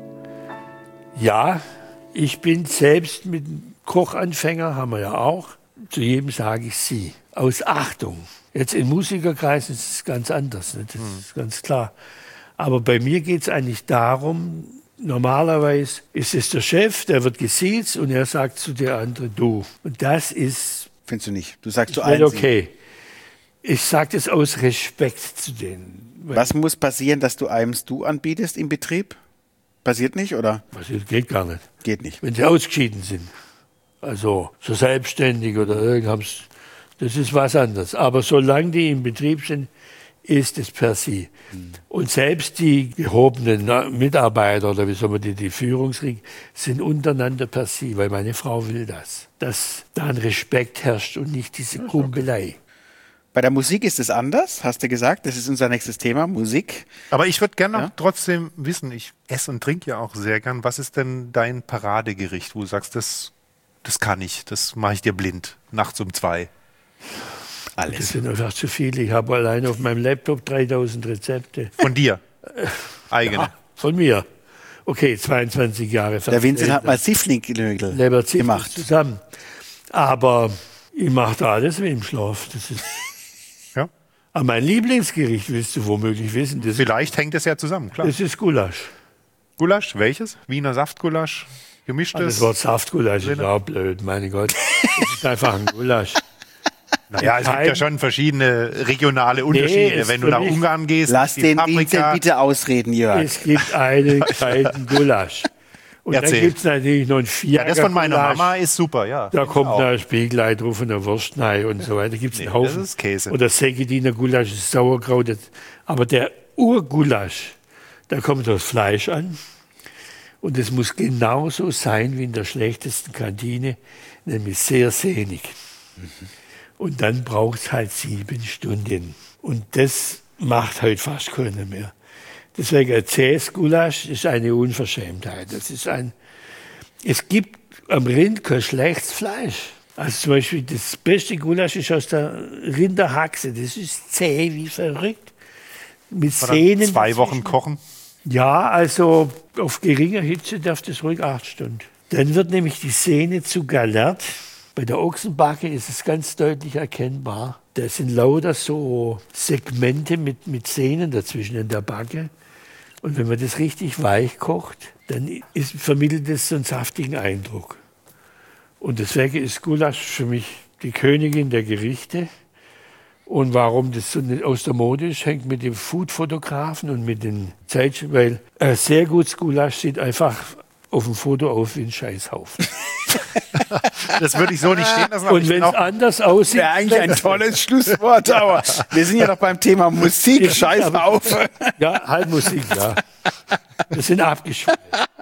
S4: Ja, ich bin selbst mit Kochanfänger, haben wir ja auch. Zu jedem sage ich Sie. Aus Achtung. Jetzt in Musikerkreisen ist es ganz anders, ne? Das ist ganz klar. Aber bei mir geht es eigentlich darum, normalerweise ist es der Chef, der wird gesiezt und er sagt zu der anderen du. Und das ist
S2: Findest du nicht? Du sagst zu
S4: nicht
S2: allen Sie.
S4: okay. Ich sage das aus Respekt zu denen.
S2: Was muss passieren, dass du einem Du anbietest im Betrieb? Passiert nicht, oder?
S4: Das geht gar nicht.
S2: Geht nicht.
S4: Wenn sie ausgeschieden sind. Also so selbstständig oder irgendwas, das ist was anderes. Aber solange die im Betrieb sind, ist es per se. Und selbst die gehobenen Mitarbeiter oder wie soll man die Führungsriege sind untereinander per se, weil meine Frau will das. Dass da ein Respekt herrscht und nicht diese Kumpelei.
S2: Bei der Musik ist es anders, hast du gesagt. Das ist unser nächstes Thema, Musik.
S3: Aber ich würde gerne noch trotzdem wissen, ich esse und trinke ja auch sehr gern. Was ist denn dein Paradegericht, wo du sagst, das kann ich, das mache ich dir blind, nachts um 2?
S4: Das sind einfach zu viele. Ich habe allein auf meinem Laptop 3000 Rezepte.
S3: Von dir? Eigene?
S4: Ja, von mir. Okay, 22 Jahre.
S2: Der Vincent hat mal Siffling-Knödel gemacht.
S4: Zusammen. Aber ich mache da alles wie im Schlaf. Das ist
S3: Ja.
S4: Aber mein Lieblingsgericht, willst du womöglich wissen,
S3: Vielleicht hängt es ja zusammen, klar.
S4: das ist Gulasch.
S3: Gulasch, welches? Wiener Saftgulasch? Gemischtes?
S4: Das Wort Saftgulasch ist auch blöd, meine Gott. Das ist einfach ein Gulasch.
S3: Naja, es gibt ja schon verschiedene regionale Unterschiede. Wenn du nach Ungarn gehst,
S2: Lass
S3: die
S2: den
S3: Paprika.
S2: Vincent bitte ausreden, Jörg.
S4: Es gibt einen gescheiten Gulasch. Und
S3: Erzähl.
S4: dann gibt es natürlich noch ein
S3: Ja,
S4: Vierer
S3: das von meiner
S4: Gulasch.
S3: Mama ist super, ja.
S4: Da kommt
S3: auch.
S4: noch ein Spiegelei drauf und ein Wurstnei und so weiter. Gibt es einen Haufen.
S3: das ist Käse.
S4: Oder Segediner Gulasch, das ist Sauerkraut. Aber der Urgulasch, da kommt das Fleisch an. Und es muss genauso sein wie in der schlechtesten Kantine, nämlich sehr sehnig. Und dann braucht es halt 7 Stunden. Und das macht heute fast keiner mehr. Deswegen ein zähes Gulasch ist eine Unverschämtheit. Es gibt am Rind kein schlechtes Fleisch. Also zum Beispiel das beste Gulasch ist aus der Rinderhaxe. Das ist zäh wie verrückt. Mit Sehnen.
S3: 2 Wochen kochen?
S4: Ja, also auf geringer Hitze darf das ruhig 8 Stunden. Dann wird nämlich die Sehne zu galert. Bei der Ochsenbacke ist es ganz deutlich erkennbar. Da sind lauter so Segmente mit Sehnen dazwischen in der Backe. Und wenn man das richtig weich kocht, dann vermittelt es so einen saftigen Eindruck. Und deswegen ist Gulasch für mich die Königin der Gerichte. Und warum das so nicht aus der Mode ist, hängt mit den Food-Fotografen und mit den Zeitschriften, weil ein sehr gutes Gulasch sieht einfach auf dem Foto aus wie ein Scheißhaufen.
S3: Das würde ich so nicht stehen lassen.
S4: Und wenn es anders aussieht...
S2: Wäre eigentlich ein tolles Schlusswort, aber wir sind ja noch beim Thema Musik. Scheißhaufen.
S4: Ja, halt Musik, ja. Wir sind abgeschweift.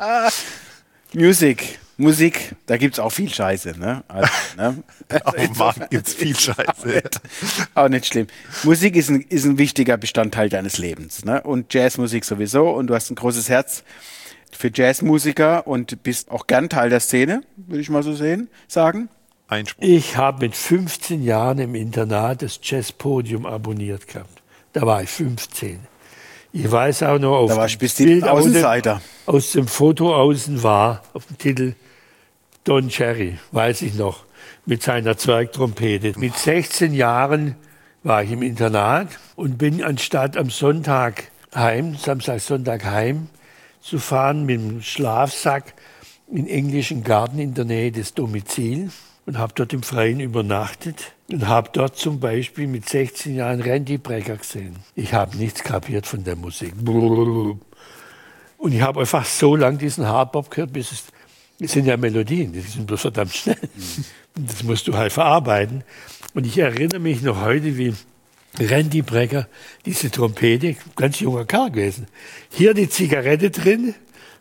S2: Musik, da gibt es auch viel Scheiße. Ne? Also, ne?
S3: Oh Mann, gibt's viel Scheiße.
S2: Auch nicht schlimm. Musik ist ein wichtiger Bestandteil deines Lebens. Ne? Und Jazzmusik sowieso. Und du hast ein großes Herz für Jazzmusiker und bist auch gern Teil der Szene, würde ich mal so sagen.
S3: Einspruch.
S4: Ich habe mit 15 Jahren im Internat das Jazzpodium abonniert gehabt. Da war ich 15. Ich weiß auch noch, auf
S2: da war
S4: dem
S2: ich bestimmt Außenseiter.
S4: Aus dem Foto außen war auf dem Titel Don Cherry, weiß ich noch, mit seiner Zwergtrompete. Mit 16 Jahren war ich im Internat und bin anstatt am Sonntag heim, Samstag, Sonntag heim zu fahren mit dem Schlafsack in englischen Garten in der Nähe des Domizils und habe dort im Freien übernachtet und habe dort zum Beispiel mit 16 Jahren Randy Brecker gesehen. Ich habe nichts kapiert von der Musik. Und ich habe einfach so lange diesen Hardbop gehört, bis es sind ja Melodien, die sind bloß verdammt schnell. Und das musst du halt verarbeiten. Und ich erinnere mich noch heute, wie Randy Brecker diese Trompete, ganz junger Kerl gewesen, hier die Zigarette drin,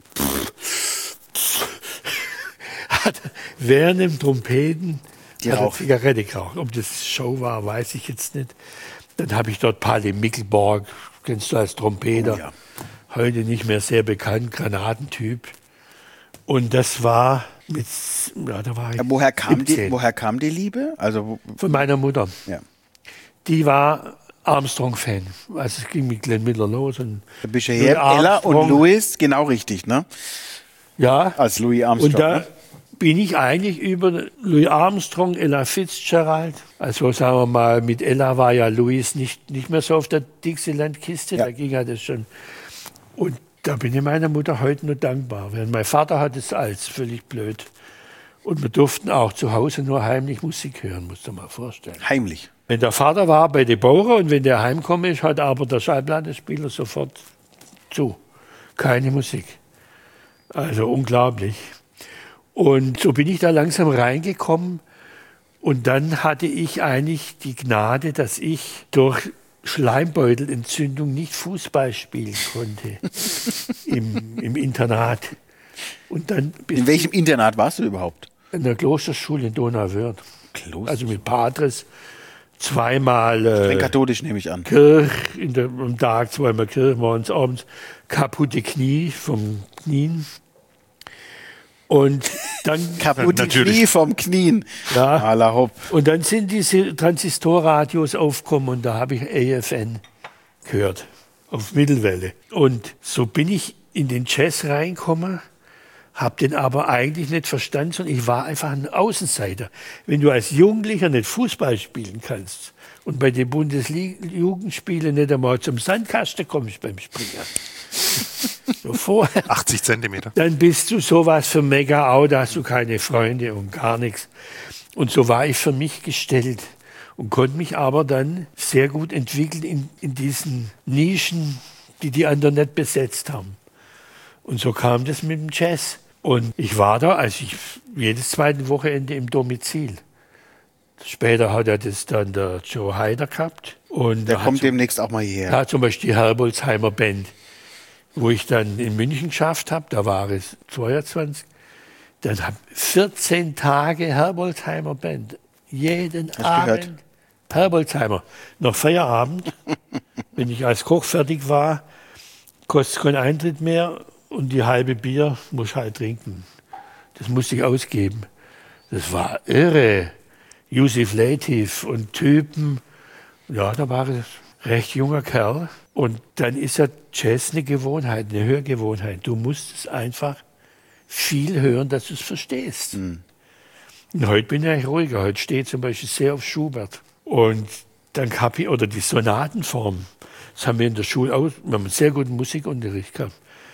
S4: hat während dem Trompeten eine Zigarette geraucht. Ob das Show war, weiß ich jetzt nicht. Dann habe ich dort Pali Mickelborg, kennst du als Trompeter,
S2: ja.
S4: Heute nicht mehr sehr bekannt, Granatentyp. Und das war da war ich
S2: woher kam die Liebe? Also
S4: von meiner Mutter.
S2: Ja.
S4: Die war Armstrong-Fan. Also es ging mit Glenn Miller los. Und
S2: da bist du her, Ella und Louis, genau richtig, ne?
S4: Ja.
S2: Als Louis Armstrong.
S4: Und da bin ich eigentlich über Louis Armstrong, Ella Fitzgerald. Also sagen wir mal, mit Ella war ja Louis nicht mehr so auf der Dixieland-Kiste. Ja. Da ging ja das schon. Und da bin ich meiner Mutter heute nur dankbar. Während mein Vater hat es als völlig blöd. Und wir durften auch zu Hause nur heimlich Musik hören, musst du mal vorstellen.
S2: Heimlich?
S4: Wenn der Vater war bei den Bauern und wenn der heimgekommen ist, hat aber der Schallplattenspieler sofort zu. Keine Musik. Also unglaublich. Und so bin ich da langsam reingekommen. Und dann hatte ich eigentlich die Gnade, dass ich durch Schleimbeutelentzündung nicht Fußball spielen konnte im Internat. Und dann
S2: in welchem Internat warst du überhaupt?
S4: In der Klosterschule in Donauwörth. Also mit Patres, zweimal
S2: streng katholisch nehme ich an.
S4: Kirch am Tag, zweimal Kirch, morgens, abends, kaputte Knie vom Knien. Und dann
S2: kaputte Knie vom Knien.
S4: Ja.
S2: Aller hopp.
S4: Und dann sind diese Transistorradios aufgekommen und da habe ich AFN gehört auf Mittelwelle. Und so bin ich in den Jazz reingekommen, habe den aber eigentlich nicht verstanden, sondern ich war einfach ein Außenseiter. Wenn du als Jugendlicher nicht Fußball spielen kannst und bei den Bundesjugendspielen nicht einmal zum Sandkasten kommst beim Springen, so vorher,
S3: 80 Zentimeter.
S4: Dann bist du sowas für Mega-Au, da hast du keine Freunde und gar nichts. Und so war ich für mich gestellt und konnte mich aber dann sehr gut entwickeln in diesen Nischen, die anderen nicht besetzt haben. Und so kam das mit dem Jazz. Und ich war da, jedes zweite Wochenende im Domizil. Später hat er das dann der Joe Heider gehabt. Und
S2: der kommt demnächst auch mal hierher.
S4: Ja, zum Beispiel die Herbolzheimer Band, wo ich dann in München geschafft habe, da war es 22. Dann habe 14 Tage Herbolzheimer Band. Jeden Abend Herbolzheimer. Noch Feierabend, wenn ich als Koch fertig war, kostet keinen Eintritt mehr und die halbe Bier muss halt trinken. Das musste ich ausgeben. Das war irre. Yusuf Lateef und Typen. Ja, da war ein recht junger Kerl. Und dann ist ja Jazz eine Gewohnheit, eine Hörgewohnheit. Du musst es einfach viel hören, dass du es verstehst. Und heute bin ich eigentlich ruhiger. Heute stehe ich zum Beispiel sehr auf Schubert. Und dann oder die Sonatenform. Das haben wir in der Schule auch. Wir haben einen sehr guten Musikunterricht gehabt.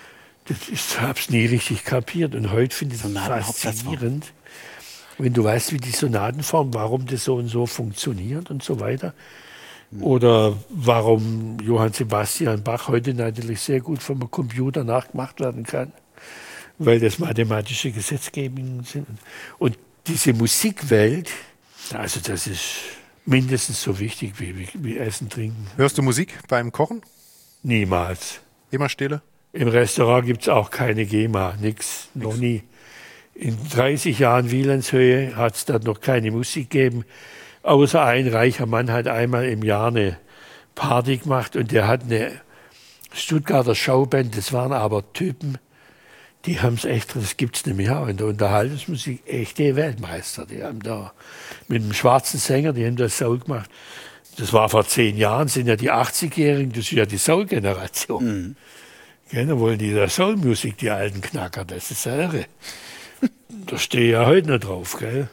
S4: Ich habe es nie richtig kapiert. Und heute finde ich es faszinierend, wenn du weißt, wie die Sonatenform, warum das so und so funktioniert und so weiter. Oder warum Johann Sebastian Bach heute natürlich sehr gut vom Computer nachgemacht werden kann, weil das mathematische Gesetzgebungen sind. Und diese Musikwelt, also das ist mindestens so wichtig wie Essen, Trinken.
S3: Hörst du Musik beim Kochen?
S4: Niemals.
S3: Immer Stille?
S4: Im Restaurant gibt es auch keine GEMA, nix, noch nie. In 30 Jahren Wielandshöhe hat es da noch keine Musik gegeben. Außer ein reicher Mann hat einmal im Jahr eine Party gemacht und der hat eine Stuttgarter Schauband, das waren aber Typen, die haben es echt, das gibt es nicht mehr, in der Unterhaltungsmusik echte Weltmeister. Die haben da mit einem schwarzen Sänger, die haben das Soul gemacht. Das war vor 10 Jahren, sind ja die 80-Jährigen, das ist ja die Soul-Generation. Da wollen die da Soul-Musik, die alten Knacker, das ist irre. Da stehe ich ja heute noch drauf, gell?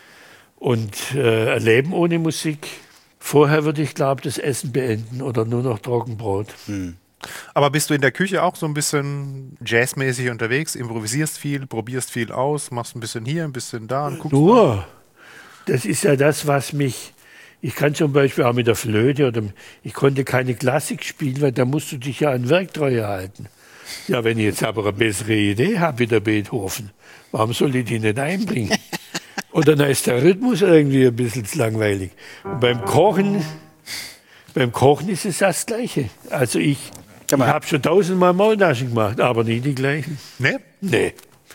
S4: Und ein Leben ohne Musik. Vorher würde ich, glaube ich, das Essen beenden oder nur noch Trockenbrot.
S3: Aber bist du in der Küche auch so ein bisschen jazzmäßig unterwegs? Improvisierst viel, probierst viel aus, machst ein bisschen hier, ein bisschen da und guckst
S4: nur. Das ist ja das, was mich... Ich kann zum Beispiel auch mit der Flöte oder ich konnte keine Klassik spielen, weil da musst du dich ja an Werktreue halten. Ja, wenn ich jetzt aber eine bessere Idee habe wie der Beethoven, warum soll ich die nicht einbringen? Oder dann ist der Rhythmus irgendwie ein bisschen zu langweilig. Und beim Kochen ist es das Gleiche. Also ich habe schon 1000-mal Maultaschen gemacht, aber nie die gleichen.
S3: Nee?
S4: Nee.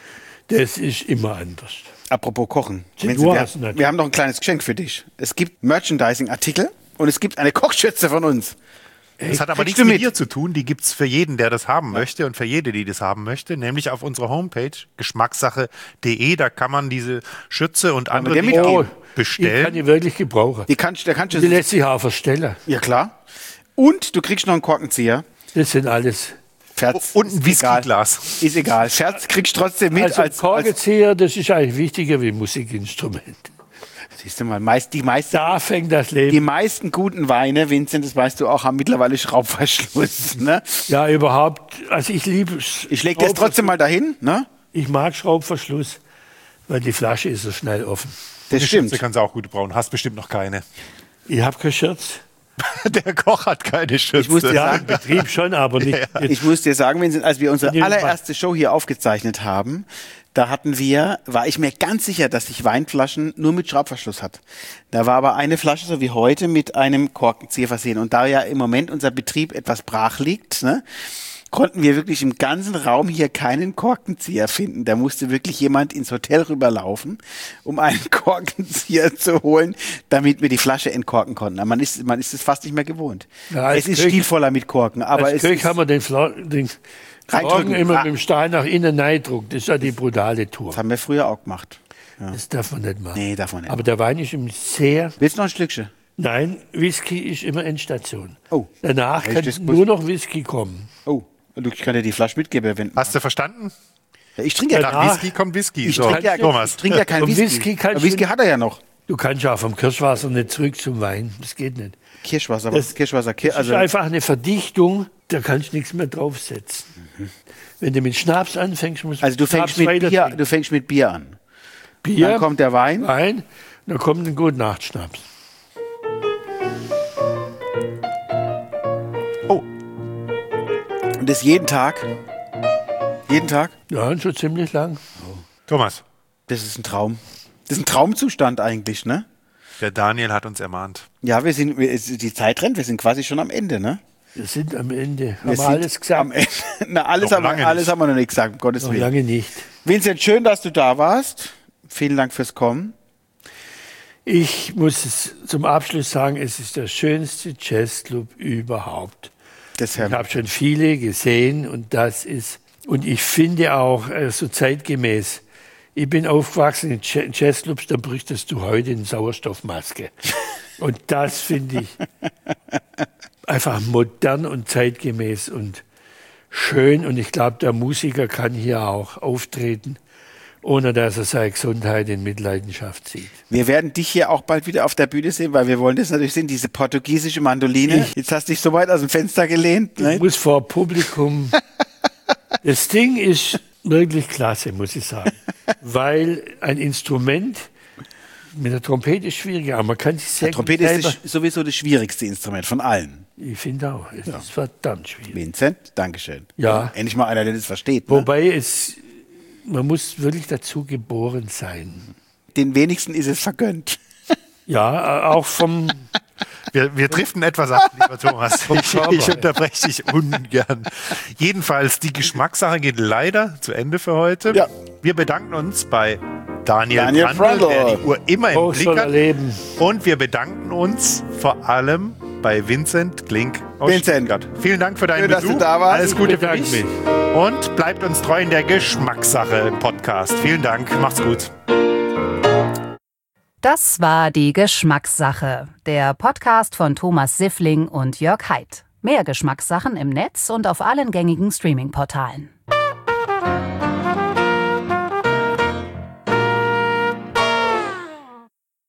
S4: Das ist immer anders.
S2: Apropos Kochen.
S4: Wir
S2: haben noch ein kleines Geschenk für dich. Es gibt Merchandising-Artikel und es gibt eine Kochschürze von uns.
S3: Das hat aber nichts mit dir zu tun. Die gibt es für jeden, der das haben möchte und für jede, die das haben möchte. Nämlich auf unserer Homepage geschmackssache.de. Da kann man diese Schürze und andere Dinge bestellen.
S4: Die kann ich wirklich gebrauchen. Die lässt sich auch verstellen.
S2: Ja, klar. Und du kriegst noch einen Korkenzieher.
S4: Das sind alles...
S2: Ferz,
S3: und ein Whiskyglas.
S2: Ist egal. Ferz kriegst du trotzdem mit.
S4: Also Korkenzieher, das ist eigentlich wichtiger wie Musikinstrument.
S2: Siehst du mal,
S4: da fängt das Leben.
S2: Die meisten guten Weine, Vincent, das weißt du auch, haben mittlerweile Schraubverschluss. Ne?
S4: Ja, überhaupt. Also ich liebe es.
S2: Ich lege das trotzdem mal dahin. Ne?
S4: Ich mag Schraubverschluss, weil die Flasche ist so schnell offen.
S2: Das stimmt.
S3: Du kannst auch gut brauen. Hast bestimmt noch keine.
S4: Ich habe kein Schürz.
S3: Der Koch hat keine Schürze.
S2: Ich muss dir sagen,
S4: Betrieb schon, aber nicht.
S2: Ja. Ich muss dir sagen, Vincent, als wir unsere allererste Show hier aufgezeichnet haben, da war ich mir ganz sicher, dass ich Weinflaschen nur mit Schraubverschluss hat. Da war aber eine Flasche, so wie heute, mit einem Korkenzieher versehen. Und da ja im Moment unser Betrieb etwas brach liegt, ne, konnten wir wirklich im ganzen Raum hier keinen Korkenzieher finden. Da musste wirklich jemand ins Hotel rüberlaufen, um einen Korkenzieher zu holen, damit wir die Flasche entkorken konnten. Aber man ist es fast nicht mehr gewohnt.
S4: Ja,
S2: es ist stilvoller mit Korken. Aber
S4: als Köch haben wir den Korken immer mit dem Stahl nach innen reindruckt. Das ist ja die brutale Tour.
S2: Das haben wir früher auch gemacht.
S4: Ja. Das darf man nicht machen.
S2: Nee, darf man nicht.
S4: Aber der Wein ist ihm sehr...
S2: Willst du noch ein Stückchen?
S4: Nein, Whisky ist immer Endstation.
S2: Oh.
S4: Danach kann nur noch Whisky kommen.
S2: Oh. Ich kann dir die Flasche mitgeben.
S3: Hast du verstanden?
S2: Ja, ich trinke ja
S3: nach Whisky kommt Whisky.
S2: Ich trinke ja kein Whisky. Whisky hat er ja noch.
S4: Du kannst ja vom Kirschwasser nicht zurück zum Wein. Das geht nicht.
S2: Kirschwasser, was ist Kirschwasser?
S4: Das ist einfach eine Verdichtung, da kannst du nichts mehr draufsetzen. Wenn du mit Schnaps anfängst, musst du
S2: du fängst mit Bier an.
S4: Bier,
S2: dann kommt der Wein.
S4: Dann kommt ein guter Nachtschnaps.
S2: Oh. Und das jeden Tag? Jeden Tag?
S4: Ja, schon ziemlich lang.
S3: Oh. Thomas.
S2: Das ist ein Traum. Das ist ein Traumzustand eigentlich, ne?
S3: Der Daniel hat uns ermahnt.
S2: Ja, die Zeit rennt, wir sind quasi schon am Ende, ne?
S4: Wir sind am Ende. Haben wir alles gesagt?
S2: Alles haben wir noch nicht gesagt, um Gottes Willen.
S4: Lange nicht.
S2: Vincent, schön, dass du da warst. Vielen Dank fürs Kommen.
S4: Ich muss es zum Abschluss sagen, es ist der schönste Jazzclub überhaupt. Ich habe schon viele gesehen und ich finde auch so zeitgemäß, Ich bin aufgewachsen in Jazzclubs, da bräuchtest du heute eine Sauerstoffmaske. Und das finde ich einfach modern und zeitgemäß und schön. Und ich glaube, der Musiker kann hier auch auftreten, ohne dass er seine Gesundheit in Mitleidenschaft zieht.
S2: Wir werden dich hier auch bald wieder auf der Bühne sehen, weil wir wollen das natürlich sehen, diese portugiesische Mandoline. Jetzt hast du dich so weit aus dem Fenster gelehnt.
S4: Ich muss vor Publikum. Das Ding ist wirklich klasse, muss ich sagen. Weil ein Instrument mit der Trompete ist schwieriger, aber man kann sich sehr gut
S2: Trompete ist sowieso das schwierigste Instrument von allen.
S4: Ich finde auch, es ist verdammt schwierig.
S2: Vincent, Dankeschön.
S4: Ja.
S2: Endlich mal einer, der das versteht. Ne?
S4: Wobei man muss wirklich dazu geboren sein.
S2: Den wenigsten ist es vergönnt.
S4: Ja, auch vom...
S3: Wir driften etwas ab, lieber Thomas. Ich unterbreche dich ungern. Jedenfalls, die Geschmackssache geht leider zu Ende für heute.
S2: Ja.
S3: Wir bedanken uns bei Daniel Brandl,
S2: Brandl,
S3: der die Uhr immer im Blick hat.
S4: Leben.
S3: Und wir bedanken uns vor allem bei Vincent Klink aus
S2: Vincent.
S3: Stuttgart. Vielen Dank für deinen
S2: Schön,
S3: Besuch.
S2: dass du da warst.
S3: Alles Gute für
S4: bedanke
S3: dich.
S4: mich.
S3: Und bleibt uns treu in der Geschmackssache Podcast. Vielen Dank. Macht's gut.
S1: Das war die Geschmackssache, der Podcast von Thomas Siffling und Jörg Haidt. Mehr Geschmackssachen im Netz und auf allen gängigen Streaming-Portalen.